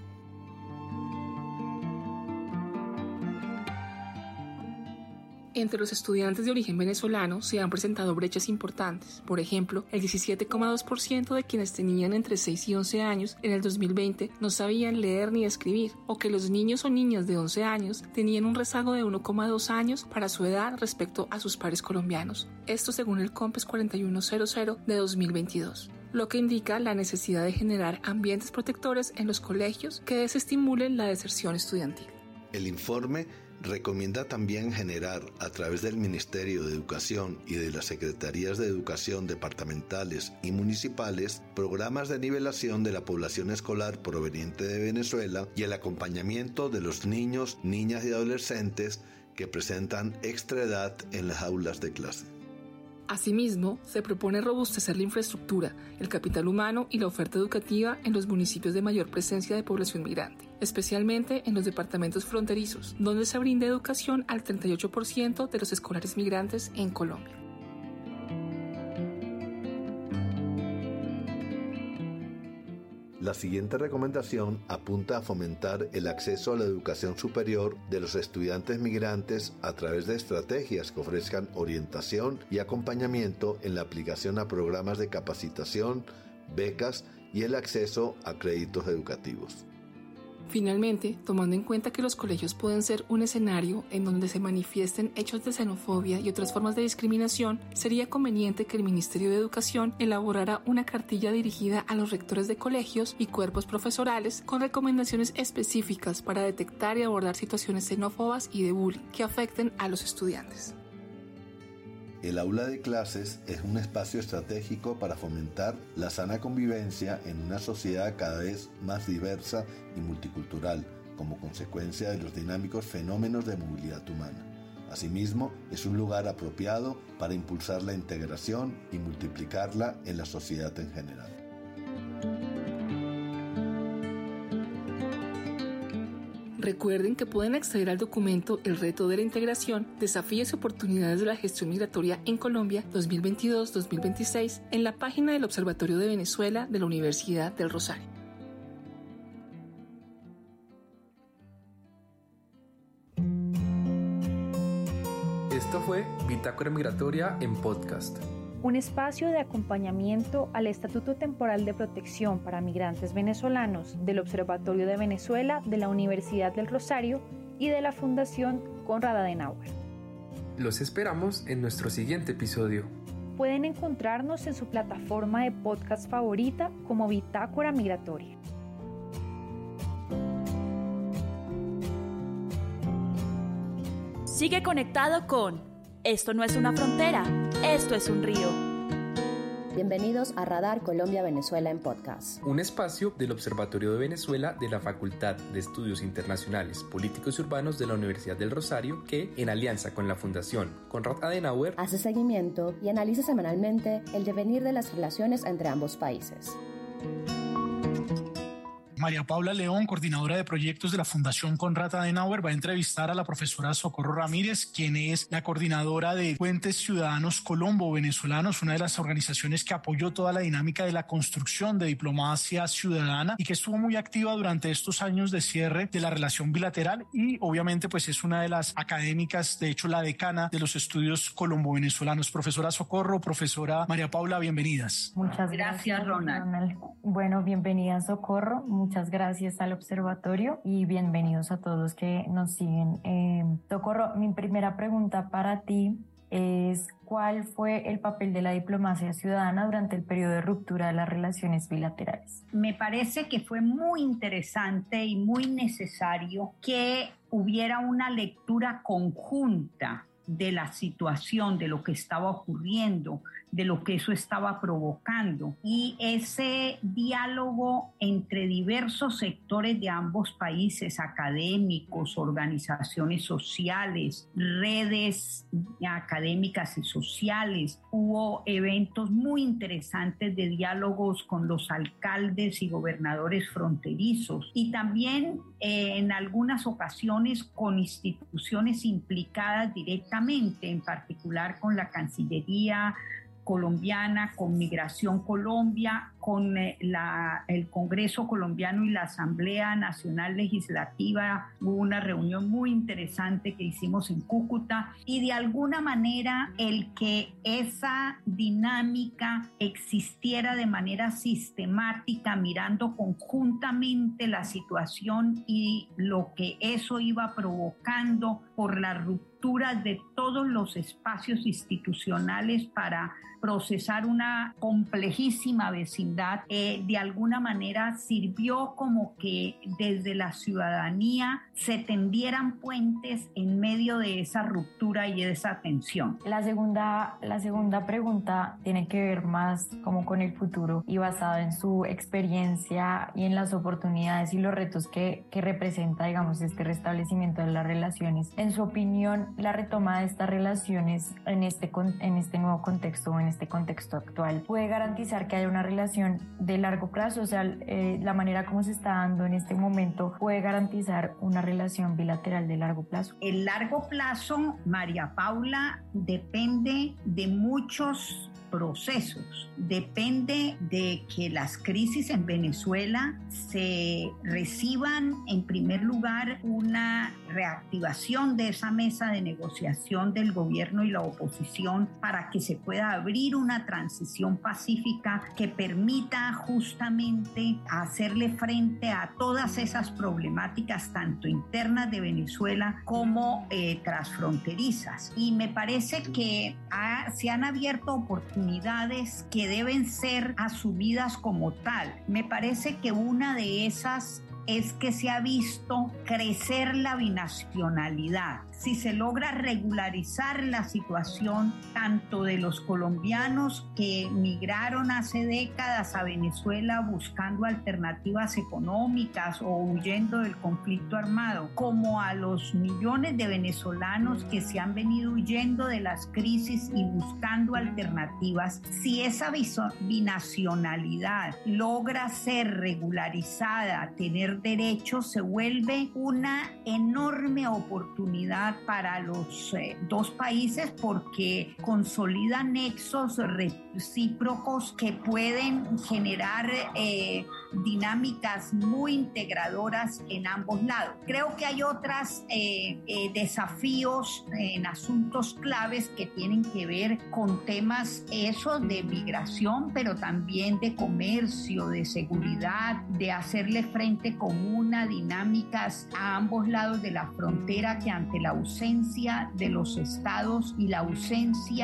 Entre los estudiantes de origen venezolano se han presentado brechas importantes. Por ejemplo, el diecisiete coma dos por ciento de quienes tenían entre seis y once años en el dos mil veinte no sabían leer ni escribir, o que los niños o niñas de once años tenían un rezago de uno coma dos años para su edad respecto a sus pares colombianos. Esto según el COMPES cuarenta y uno cero cero de dos mil veintidós. Lo que indica la necesidad de generar ambientes protectores en los colegios que desestimulen la deserción estudiantil. El informe recomienda también generar, a través del Ministerio de Educación y de las Secretarías de Educación departamentales y municipales, programas de nivelación de la población escolar proveniente de Venezuela y el acompañamiento de los niños, niñas y adolescentes que presentan extraedad en las aulas de clase. Asimismo, se propone robustecer la infraestructura, el capital humano y la oferta educativa en los municipios de mayor presencia de población migrante, especialmente en los departamentos fronterizos, donde se brinda educación al treinta y ocho por ciento de los escolares migrantes en Colombia. La siguiente recomendación apunta a fomentar el acceso a la educación superior de los estudiantes migrantes a través de estrategias que ofrezcan orientación y acompañamiento en la aplicación a programas de capacitación, becas y el acceso a créditos educativos. Finalmente, tomando en cuenta que los colegios pueden ser un escenario en donde se manifiesten hechos de xenofobia y otras formas de discriminación, sería conveniente que el Ministerio de Educación elaborara una cartilla dirigida a los rectores de colegios y cuerpos profesorales con recomendaciones específicas para detectar y abordar situaciones xenófobas y de bullying que afecten a los estudiantes. El aula de clases es un espacio estratégico para fomentar la sana convivencia en una sociedad cada vez más diversa y multicultural, como consecuencia de los dinámicos fenómenos de movilidad humana. Asimismo, es un lugar apropiado para impulsar la integración y multiplicarla en la sociedad en general. Recuerden que pueden acceder al documento El reto de la integración, desafíos y oportunidades de la gestión migratoria en Colombia dos mil veintidós dos mil veintiséis en la página del Observatorio de Venezuela de la Universidad del Rosario. Esto fue Bitácora Migratoria en podcast. Un espacio de acompañamiento al Estatuto Temporal de Protección para Migrantes Venezolanos del Observatorio de Venezuela de la Universidad del Rosario y de la Fundación Konrad Adenauer. Los esperamos en nuestro siguiente episodio. Pueden encontrarnos en su plataforma de podcast favorita como Bitácora Migratoria. Sigue conectado con Esto no es una frontera, esto es un río. Bienvenidos a Radar Colombia-Venezuela en podcast. Un espacio del Observatorio de Venezuela de la Facultad de Estudios Internacionales, Políticos y Urbanos de la Universidad del Rosario, que, en alianza con la Fundación Konrad Adenauer, hace seguimiento y analiza semanalmente el devenir de las relaciones entre ambos países. María Paula León, coordinadora de proyectos de la Fundación Konrad Adenauer, va a entrevistar a la profesora Socorro Ramírez, quien es la coordinadora de Puentes Ciudadanos Colombo-Venezolanos, una de las organizaciones que apoyó toda la dinámica de la construcción de diplomacia ciudadana y que estuvo muy activa durante estos años de cierre de la relación bilateral, y obviamente pues es una de las académicas, de hecho la decana de los estudios colombo-venezolanos. Profesora Socorro, profesora María Paula, bienvenidas. Muchas gracias, gracias Ronald. Ronald. Bueno, bienvenida Socorro. Muchas gracias al observatorio y bienvenidos a todos los que nos siguen. Eh, Socorro, mi primera pregunta para ti es: ¿cuál fue el papel de la diplomacia ciudadana durante el periodo de ruptura de las relaciones bilaterales? Me parece que fue muy interesante y muy necesario que hubiera una lectura conjunta de la situación, de lo que estaba ocurriendo, de lo que eso estaba provocando, y ese diálogo entre diversos sectores de ambos países, académicos, organizaciones sociales, redes académicas y sociales. Hubo eventos muy interesantes de diálogos con los alcaldes y gobernadores fronterizos, y también eh, en algunas ocasiones con instituciones implicadas directamente, en particular con la Cancillería colombiana, con Migración Colombia, con eh, la, el Congreso colombiano y la Asamblea Nacional Legislativa. Hubo una reunión muy interesante que hicimos en Cúcuta, y de alguna manera el que esa dinámica existiera de manera sistemática, mirando conjuntamente la situación y lo que eso iba provocando por la ruptura de todos los espacios institucionales para procesar una complejísima vecindad, eh, de alguna manera sirvió como que desde la ciudadanía se tendieran puentes en medio de esa ruptura y de esa tensión. La segunda, la segunda pregunta tiene que ver más como con el futuro y basado en su experiencia y en las oportunidades y los retos que, que representa, digamos, este restablecimiento de las relaciones. En su opinión, la retoma de estas relaciones en este, en este nuevo contexto o en este contexto actual puede garantizar que haya una relación de largo plazo, o sea, eh, la manera como se está dando en este momento puede garantizar una relación bilateral de largo plazo. El largo plazo, María Paula, depende de muchos procesos. Depende de que las crisis en Venezuela se reciban, en primer lugar, una reactivación de esa mesa de negociación del gobierno y la oposición para que se pueda abrir una transición pacífica que permita justamente hacerle frente a todas esas problemáticas, tanto internas de Venezuela como eh, transfronterizas. Y me parece que ha, se han abierto oportunidades que deben ser asumidas como tal. Me parece que una de esas es que se ha visto crecer la binacionalidad. Si se logra regularizar la situación tanto de los colombianos que migraron hace décadas a Venezuela buscando alternativas económicas o huyendo del conflicto armado, como a los millones de venezolanos que se han venido huyendo de las crisis y buscando alternativas, si esa binacionalidad logra ser regularizada, tener derechos, se vuelve una enorme oportunidad para los eh, dos países, porque consolida nexos recíprocos que pueden generar eh, dinámicas muy integradoras en ambos lados. Creo que hay otros eh, eh, desafíos en asuntos claves que tienen que ver con temas esos de migración, pero también de comercio, de seguridad, de hacerle frente con una dinámicas a ambos lados de la frontera que ante la ausencia de los estados y la ausencia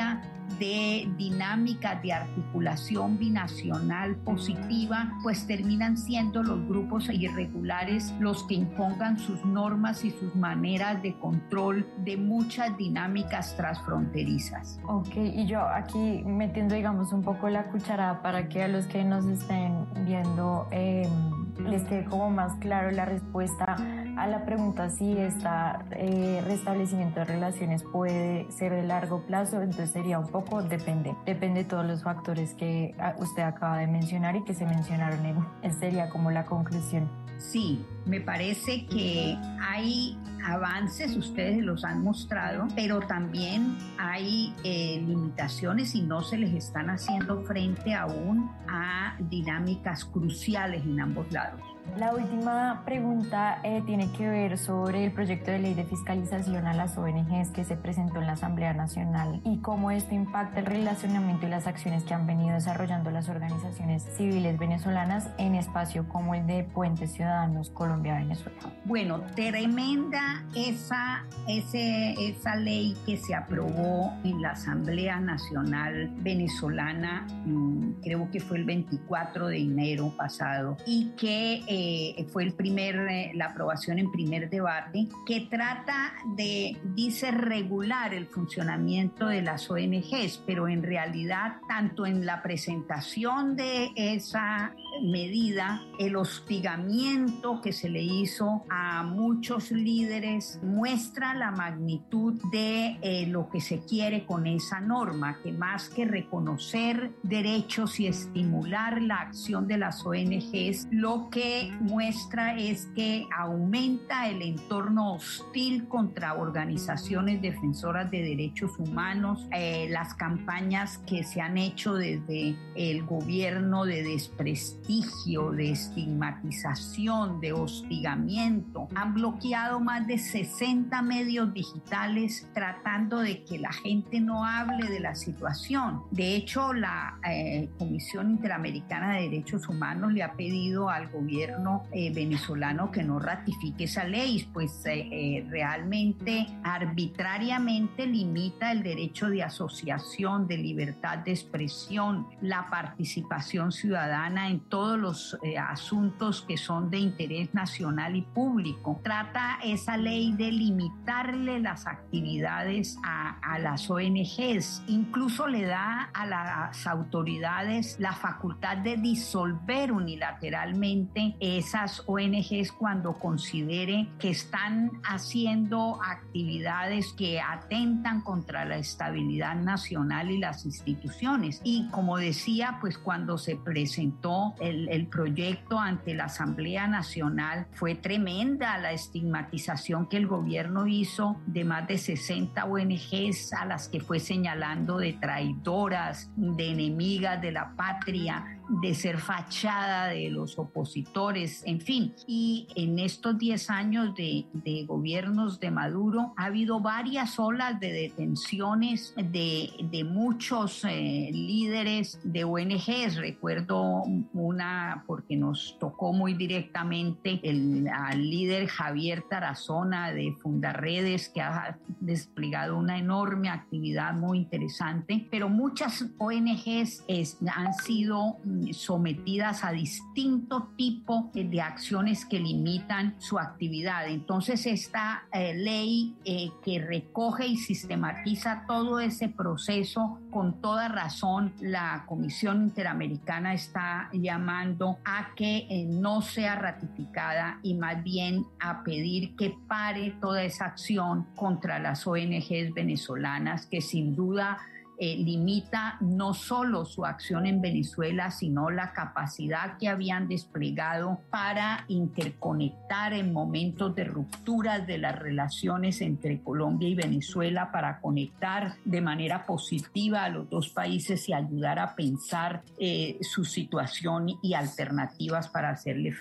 de dinámicas de articulación binacional positiva, pues terminan siendo los grupos irregulares los que impongan sus normas y sus maneras de control de muchas dinámicas transfronterizas. Ok, y yo aquí metiendo, digamos, un poco la cucharada para que a los que nos estén viendo eh, les quede como más claro la respuesta a la pregunta si este eh, restablecimiento de relaciones puede ser de largo plazo. Entonces sería un poco depende, depende de todos los factores que usted acaba de mencionar y que se mencionaron en, sería como la conclusión. Sí, me parece que hay avances, ustedes los han mostrado, pero también hay eh, limitaciones y no se les están haciendo frente aún a dinámicas cruciales en ambos lados. La última pregunta eh, tiene que ver sobre el proyecto de ley de fiscalización a las O N Ges que se presentó en la Asamblea Nacional y cómo esto impacta el relacionamiento y las acciones que han venido desarrollando las organizaciones civiles venezolanas en espacio como el de Puentes Ciudadanos Colombia-Venezuela. Bueno, tremenda esa, ese, esa ley que se aprobó en la Asamblea Nacional Venezolana, mmm, creo que fue el veinticuatro de enero pasado, y que eh, Eh, fue el primer, eh, la aprobación en primer debate, que trata de, dice, regular el funcionamiento de las O N Ges, pero en realidad, tanto en la presentación de esa medida, el hostigamiento que se le hizo a muchos líderes muestra la magnitud de eh, lo que se quiere con esa norma, que más que reconocer derechos y estimular la acción de las O N Ges, lo que muestra es que aumenta el entorno hostil contra organizaciones defensoras de derechos humanos, eh, las campañas que se han hecho desde el gobierno de desprestigio, de estigmatización, de hostigamiento, han bloqueado más de sesenta medios digitales tratando de que la gente no hable de la situación. De hecho, la eh, Comisión Interamericana de Derechos Humanos le ha pedido al gobierno Eh, venezolano que no ratifique esa ley, pues eh, eh, realmente arbitrariamente limita el derecho de asociación, de libertad de expresión, la participación ciudadana en todos los eh, asuntos que son de interés nacional y público. Trata esa ley de limitarle las actividades a, a las O N Ges, incluso le da a las autoridades la facultad de disolver unilateralmente esas O N Ges cuando considere que están haciendo actividades que atentan contra la estabilidad nacional y las instituciones. Y como decía, pues cuando se presentó el, el proyecto ante la Asamblea Nacional, fue tremenda la estigmatización que el gobierno hizo de más de sesenta O N Ges a las que fue señalando de traidoras, de enemigas de la patria, de ser fachada de los opositores, en fin. Y en estos diez años de, de gobiernos de Maduro ha habido varias olas de detenciones de, de muchos eh, líderes de O N Ges. Recuerdo una porque nos tocó muy directamente el al líder Javier Tarazona de Fundarredes, que ha desplegado una enorme actividad muy interesante, pero muchas O N Ges es, han sido sometidas a distinto tipo de acciones que limitan su actividad. Entonces esta eh, ley eh, que recoge y sistematiza todo ese proceso, con toda razón la Comisión Interamericana está llamando a que eh, no sea ratificada y más bien a pedir que pare toda esa acción contra las O N Ges venezolanas, que sin duda Eh, limita no solo su acción en Venezuela, sino la capacidad que habían desplegado para interconectar en momentos de rupturas de las relaciones entre Colombia y Venezuela, para conectar de manera positiva a los dos países y ayudar a pensar eh, su situación y alternativas para hacerle frente.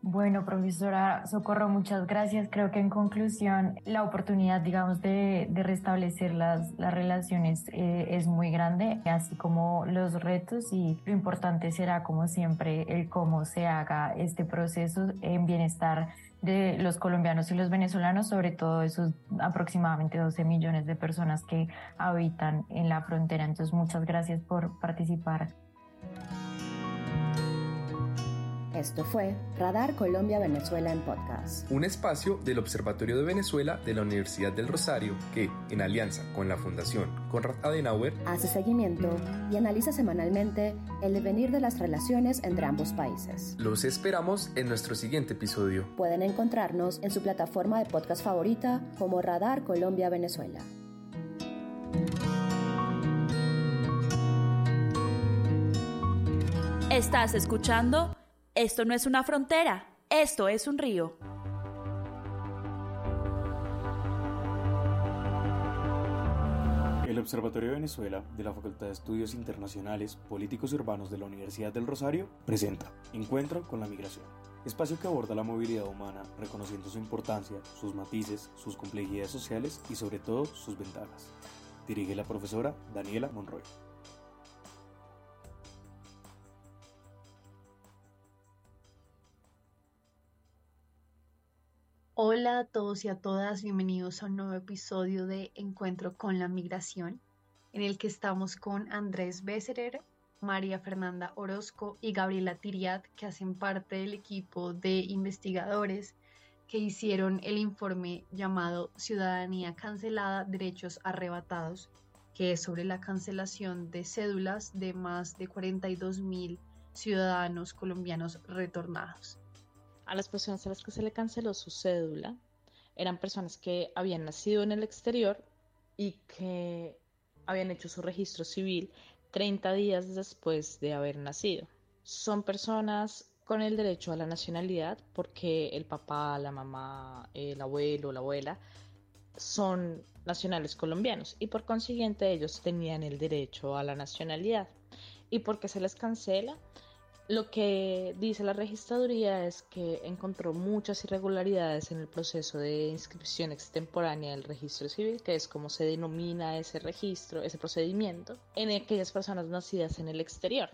Bueno, profesora Socorro, muchas gracias. Creo que en conclusión, la oportunidad, digamos, de, de restablecer las, las relaciones eh, es muy grande, así como los retos, y lo importante será, como siempre, el cómo se haga este proceso en bienestar de los colombianos y los venezolanos, sobre todo esos aproximadamente doce millones de personas que habitan en la frontera. Entonces, muchas gracias por participar. Esto fue Radar Colombia-Venezuela en podcast. Un espacio del Observatorio de Venezuela de la Universidad del Rosario que, en alianza con la Fundación Konrad Adenauer, hace seguimiento y analiza semanalmente el devenir de las relaciones entre ambos países. Los esperamos en nuestro siguiente episodio. Pueden encontrarnos en su plataforma de podcast favorita como Radar Colombia-Venezuela. Estás escuchando Esto no es una frontera, esto es un río. El Observatorio de Venezuela de la Facultad de Estudios Internacionales, Políticos y Urbanos de la Universidad del Rosario presenta Encuentro con la Migración, espacio que aborda la movilidad humana reconociendo su importancia, sus matices, sus complejidades sociales y sobre todo sus ventajas. Dirige la profesora Daniela Monroy. Hola a todos y a todas, bienvenidos a un nuevo episodio de Encuentro con la Migración, en el que estamos con Andrés Besserer, María Fernanda Orozco y Gabriela Tiriat, que hacen parte del equipo de investigadores que hicieron el informe llamado Ciudadanía Cancelada, Derechos Arrebatados, que es sobre la cancelación de cédulas de más de cuarenta y dos mil ciudadanos colombianos retornados. A las personas a las que se le canceló su cédula eran personas que habían nacido en el exterior y que habían hecho su registro civil treinta días después de haber nacido. Son personas con el derecho a la nacionalidad porque el papá, la mamá, el abuelo, la abuela son nacionales colombianos y por consiguiente ellos tenían el derecho a la nacionalidad. ¿Y por qué se les cancela? Lo que dice la registraduría es que encontró muchas irregularidades en el proceso de inscripción extemporánea del registro civil, que es como se denomina ese registro, ese procedimiento, en aquellas personas nacidas en el exterior.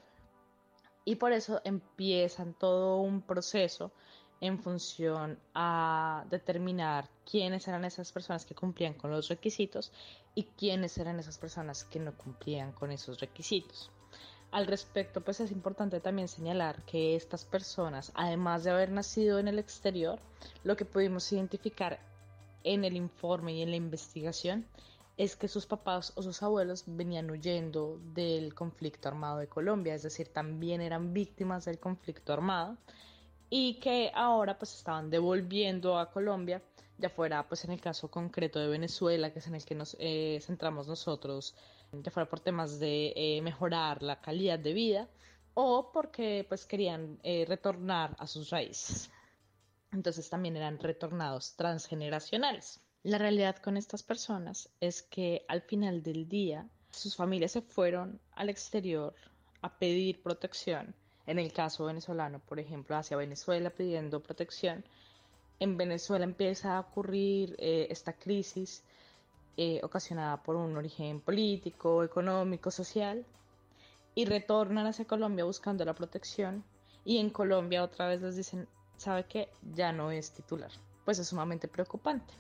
Y por eso empiezan todo un proceso en función a determinar quiénes eran esas personas que cumplían con los requisitos y quiénes eran esas personas que no cumplían con esos requisitos. Al respecto, pues es importante también señalar que estas personas, además de haber nacido en el exterior, lo que pudimos identificar en el informe y en la investigación es que sus papás o sus abuelos venían huyendo del conflicto armado de Colombia, es decir, también eran víctimas del conflicto armado y que ahora pues estaban devolviendo a Colombia, ya fuera pues en el caso concreto de Venezuela, que es en el que nos eh, centramos nosotros, ya fuera por temas de eh, mejorar la calidad de vida o porque pues querían eh, retornar a sus raíces. Entonces también eran retornados transgeneracionales. La realidad con estas personas es que al final del día sus familias se fueron al exterior a pedir protección. En el caso venezolano, por ejemplo, hacia Venezuela pidiendo protección. En Venezuela empieza a ocurrir eh, esta crisis Eh, ocasionada por un origen político, económico, social, y retornan hacia Colombia buscando la protección y en Colombia otra vez les dicen, ¿sabe qué? Ya no es titular. Pues es sumamente preocupante.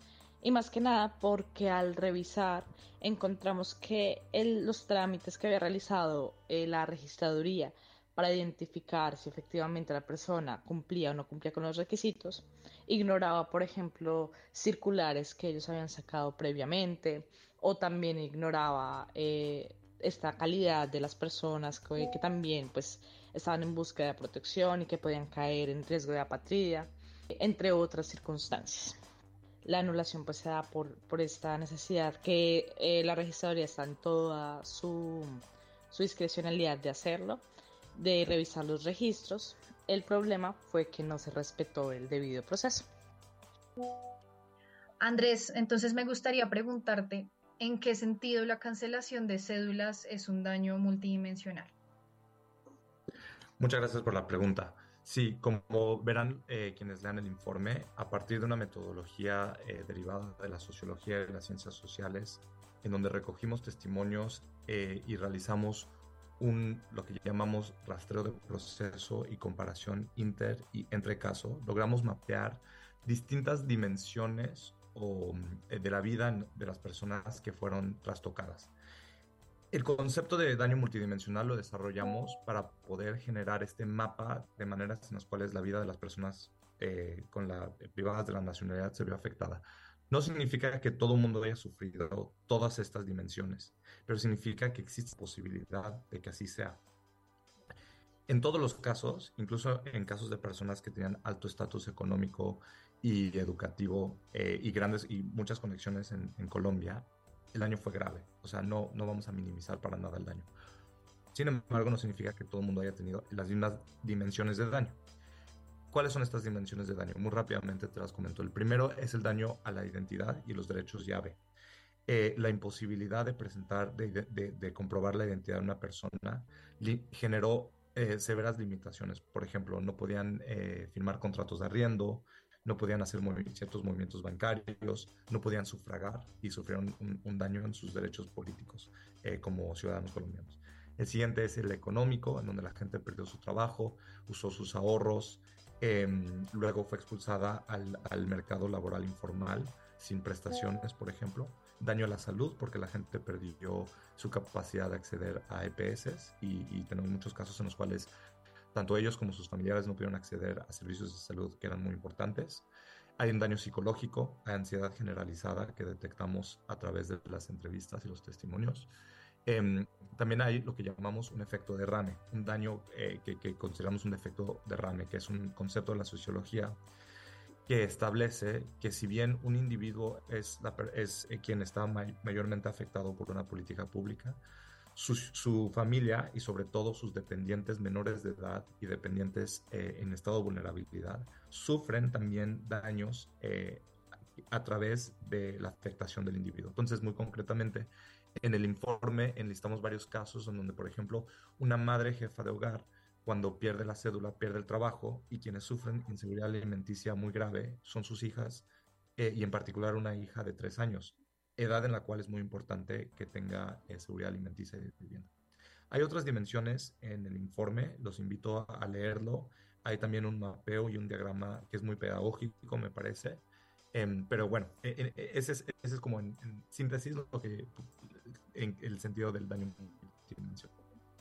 Y más que nada porque al revisar encontramos que el, los trámites que había realizado eh, la registraduría para identificar si efectivamente la persona cumplía o no cumplía con los requisitos, ignoraba, por ejemplo, circulares que ellos habían sacado previamente, o también ignoraba eh, esta calidad de las personas que, que también pues, estaban en búsqueda de protección y que podían caer en riesgo de apatridia, entre otras circunstancias. La anulación pues, se da por, por esta necesidad que eh, la registraduría está en toda su, su discrecionalidad de hacerlo, de revisar los registros. El problema fue que no se respetó el debido proceso. Andrés, entonces me gustaría preguntarte, ¿en qué sentido la cancelación de cédulas es un daño multidimensional? Muchas gracias por la pregunta. Sí, como verán eh, quienes lean el informe, a partir de una metodología eh, derivada de la sociología y de las ciencias sociales, en donde recogimos testimonios eh, y realizamos un, lo que llamamos rastreo de proceso y comparación inter y entre caso, logramos mapear distintas dimensiones o, eh, de la vida de las personas que fueron trastocadas. El concepto de daño multidimensional lo desarrollamos para poder generar este mapa de maneras en las cuales la vida de las personas eh, con la, eh, privadas de la nacionalidad se vio afectada. No significa que todo el mundo haya sufrido todas estas dimensiones, pero significa que existe posibilidad de que así sea. En todos los casos, incluso en casos de personas que tenían alto estatus económico y educativo eh, y grandes y muchas conexiones en, en Colombia, el daño fue grave. O sea, no, no vamos a minimizar para nada el daño. Sin embargo, no significa que todo el mundo haya tenido las mismas dimensiones de daño. ¿Cuáles son estas dimensiones de daño? Muy rápidamente te las comento. El primero es el daño a la identidad y los derechos llave. Eh, la imposibilidad de presentar, de, de, de comprobar la identidad de una persona li- generó eh, severas limitaciones. Por ejemplo, no podían eh, firmar contratos de arriendo, no podían hacer movi- ciertos movimientos bancarios, no podían sufragar y sufrieron un, un daño en sus derechos políticos eh, como ciudadanos colombianos. El siguiente es el económico, en donde la gente perdió su trabajo, usó sus ahorros, eh, luego fue expulsada al, al mercado laboral informal, sin prestaciones, por ejemplo. Daño a la salud, porque la gente perdió su capacidad de acceder a E P S y, y tenemos muchos casos en los cuales tanto ellos como sus familiares no pudieron acceder a servicios de salud que eran muy importantes. Hay un daño psicológico, hay ansiedad generalizada que detectamos a través de las entrevistas y los testimonios. Eh, también hay lo que llamamos un efecto derrame, un daño eh, que, que consideramos un efecto derrame, que es un concepto de la sociología que establece que si bien un individuo es, la, es eh, quien está may, mayormente afectado por una política pública, Su, su familia y sobre todo sus dependientes menores de edad y dependientes eh, en estado de vulnerabilidad sufren también daños eh, a través de la afectación del individuo. Entonces, muy concretamente, en el informe enlistamos varios casos en donde, por ejemplo, una madre jefa de hogar, cuando pierde la cédula, pierde el trabajo, y quienes sufren inseguridad alimenticia muy grave son sus hijas eh, y en particular una hija de tres años. Edad en la cual es muy importante que tenga eh, seguridad alimenticia y vivienda. Hay otras dimensiones en el informe, los invito a, a leerlo. Hay también un mapeo y un diagrama que es muy pedagógico, me parece. Eh, pero bueno, eh, eh, ese, es, ese es como en, en síntesis lo que, en el sentido del daño multidimensional.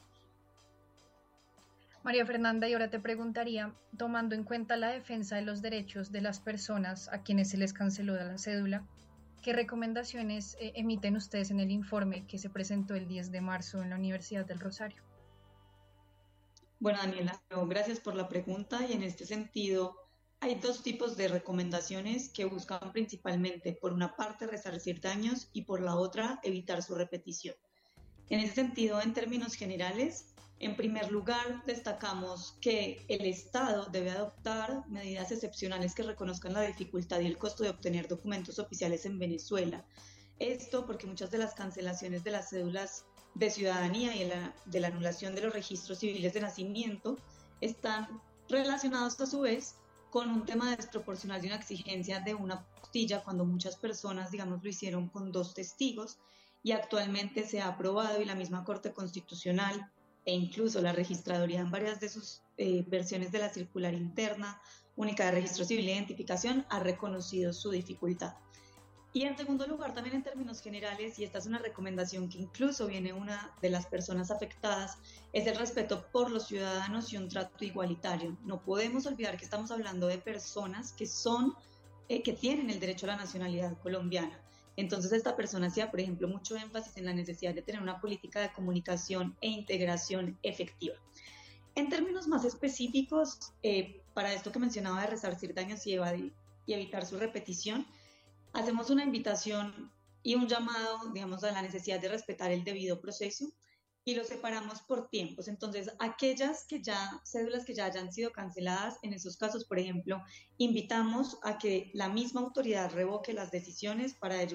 María Fernanda, y ahora te preguntaría, tomando en cuenta la defensa de los derechos de las personas a quienes se les canceló la cédula, ¿qué recomendaciones eh, emiten ustedes en el informe que se presentó el diez de marzo en la Universidad del Rosario? Bueno, Daniela, gracias por la pregunta, y en este sentido hay dos tipos de recomendaciones que buscan principalmente, por una parte, resarcir daños y por la otra, evitar su repetición. En ese sentido, en términos generales, en primer lugar, destacamos que el Estado debe adoptar medidas excepcionales que reconozcan la dificultad y el costo de obtener documentos oficiales en Venezuela. Esto porque muchas de las cancelaciones de las cédulas de ciudadanía y la, de la anulación de los registros civiles de nacimiento están relacionados a su vez con un tema desproporcional de una exigencia de una apostilla cuando muchas personas, digamos, lo hicieron con dos testigos, y actualmente se ha aprobado y la misma Corte Constitucional e incluso la registraduría en varias de sus eh, versiones de la circular interna única de registro civil e identificación ha reconocido su dificultad. Y en segundo lugar, también en términos generales, y esta es una recomendación que incluso viene una de las personas afectadas, es el respeto por los ciudadanos y un trato igualitario. No podemos olvidar que estamos hablando de personas que son, eh, que tienen el derecho a la nacionalidad colombiana. Entonces esta persona hacía, por ejemplo, mucho énfasis en la necesidad de tener una política de comunicación e integración efectiva. En términos más específicos, eh, para esto que mencionaba de resarcir daños y, evadir, y evitar su repetición, hacemos una invitación y un llamado, digamos, a la necesidad de respetar el debido proceso, y lo separamos por tiempos. Entonces, aquellas que ya, cédulas que ya hayan sido canceladas, en esos casos, por ejemplo, invitamos a que la misma autoridad revoque las decisiones. Para ello, pues,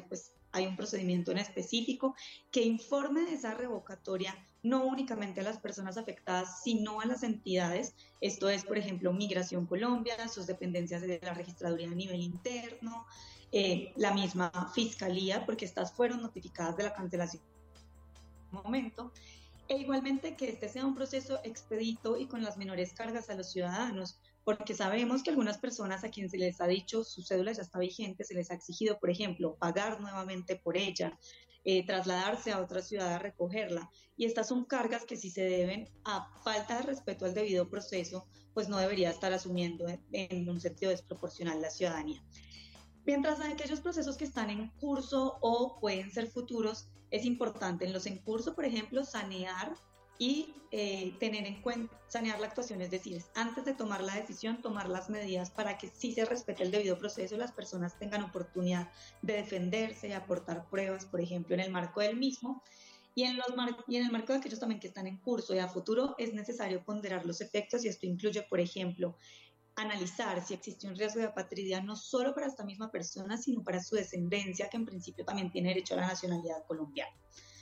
hay un procedimiento en específico que informe de esa revocatoria no únicamente a las personas afectadas, sino a las entidades. Esto es, por ejemplo, Migración Colombia, sus dependencias de la registraduría a nivel interno, eh, la misma Fiscalía, porque estas fueron notificadas de la cancelación en un momento. E igualmente que este sea un proceso expedito y con las menores cargas a los ciudadanos, porque sabemos que algunas personas a quienes se les ha dicho su cédula ya está vigente, se les ha exigido, por ejemplo, pagar nuevamente por ella, eh, trasladarse a otra ciudad a recogerla. Y estas son cargas que si se deben a falta de respeto al debido proceso, pues no debería estar asumiendo en, en un sentido desproporcional la ciudadanía. Mientras en aquellos procesos que están en curso o pueden ser futuros, es importante en los en curso, por ejemplo, sanear y eh, tener en cuenta, sanear la actuación, es decir, antes de tomar la decisión, tomar las medidas para que sí se respete el debido proceso, las personas tengan oportunidad de defenderse y aportar pruebas, por ejemplo, en el marco del mismo. Y en, los mar y en el marco de aquellos también que están en curso y a futuro es necesario ponderar los efectos, y esto incluye, por ejemplo, analizar si existe un riesgo de apatridia no solo para esta misma persona, sino para su descendencia, que en principio también tiene derecho a la nacionalidad colombiana.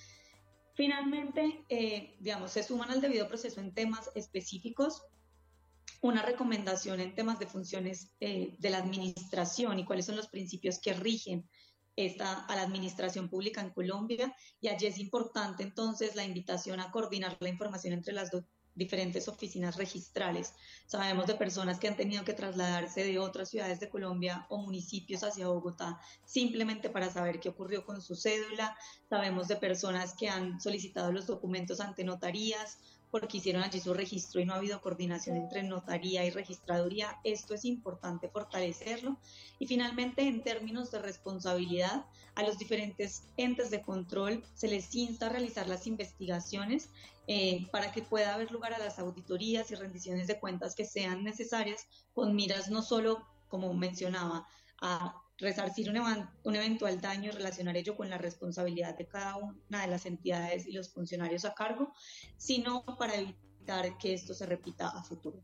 Finalmente, eh, digamos, se suman al debido proceso en temas específicos, una recomendación en temas de funciones eh, de la administración y cuáles son los principios que rigen esta, a la administración pública en Colombia, y allí es importante entonces la invitación a coordinar la información entre las dos diferentes oficinas registrales. Sabemos de personas que han tenido que trasladarse de otras ciudades de Colombia o municipios hacia Bogotá simplemente para saber qué ocurrió con su cédula. Sabemos de personas que han solicitado los documentos ante notarías porque hicieron allí su registro y no ha habido coordinación entre notaría y registraduría. Esto es importante fortalecerlo. Y finalmente, en términos de responsabilidad, a los diferentes entes de control se les insta a realizar las investigaciones eh, para que pueda haber lugar a las auditorías y rendiciones de cuentas que sean necesarias, con miras no solo, como mencionaba, a resarcir un, un eventual daño y relacionar ello con la responsabilidad de cada una de las entidades y los funcionarios a cargo, sino para evitar que esto se repita a futuro.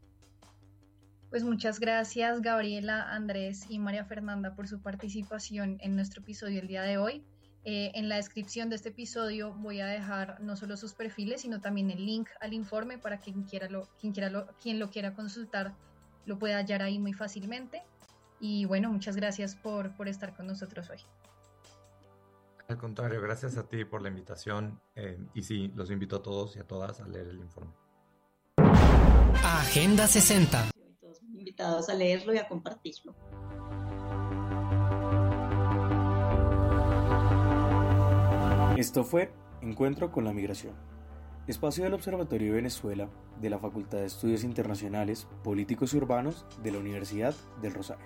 Pues muchas gracias, Gabriela, Andrés y María Fernanda, por su participación en nuestro episodio el día de hoy. Eh, en la descripción de este episodio voy a dejar no solo sus perfiles, sino también el link al informe para que quien, quiera lo, quien, quiera lo, quien lo quiera consultar lo pueda hallar ahí muy fácilmente. Y bueno, muchas gracias por, por estar con nosotros hoy. Al contrario, gracias a ti por la invitación. Eh, y sí, los invito a todos y a todas a leer el informe. Agenda sesenta. Todos invitados a leerlo y a compartirlo. Esto fue Encuentro con la Migración, espacio del Observatorio de Venezuela de la Facultad de Estudios Internacionales, Políticos y Urbanos de la Universidad del Rosario.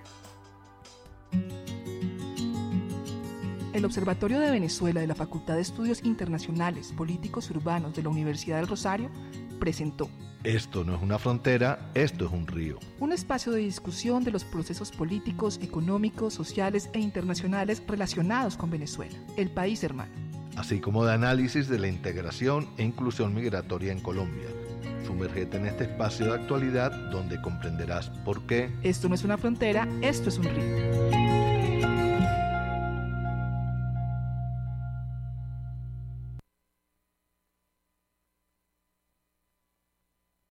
El Observatorio de Venezuela de la Facultad de Estudios Internacionales, Políticos y Urbanos de la Universidad del Rosario presentó Esto no es una frontera, esto es un río. Un espacio de discusión de los procesos políticos, económicos, sociales e internacionales relacionados con Venezuela, el país hermano. Así como de análisis de la integración e inclusión migratoria en Colombia. Sumérgete en este espacio de actualidad donde comprenderás por qué esto no es una frontera, esto es un río.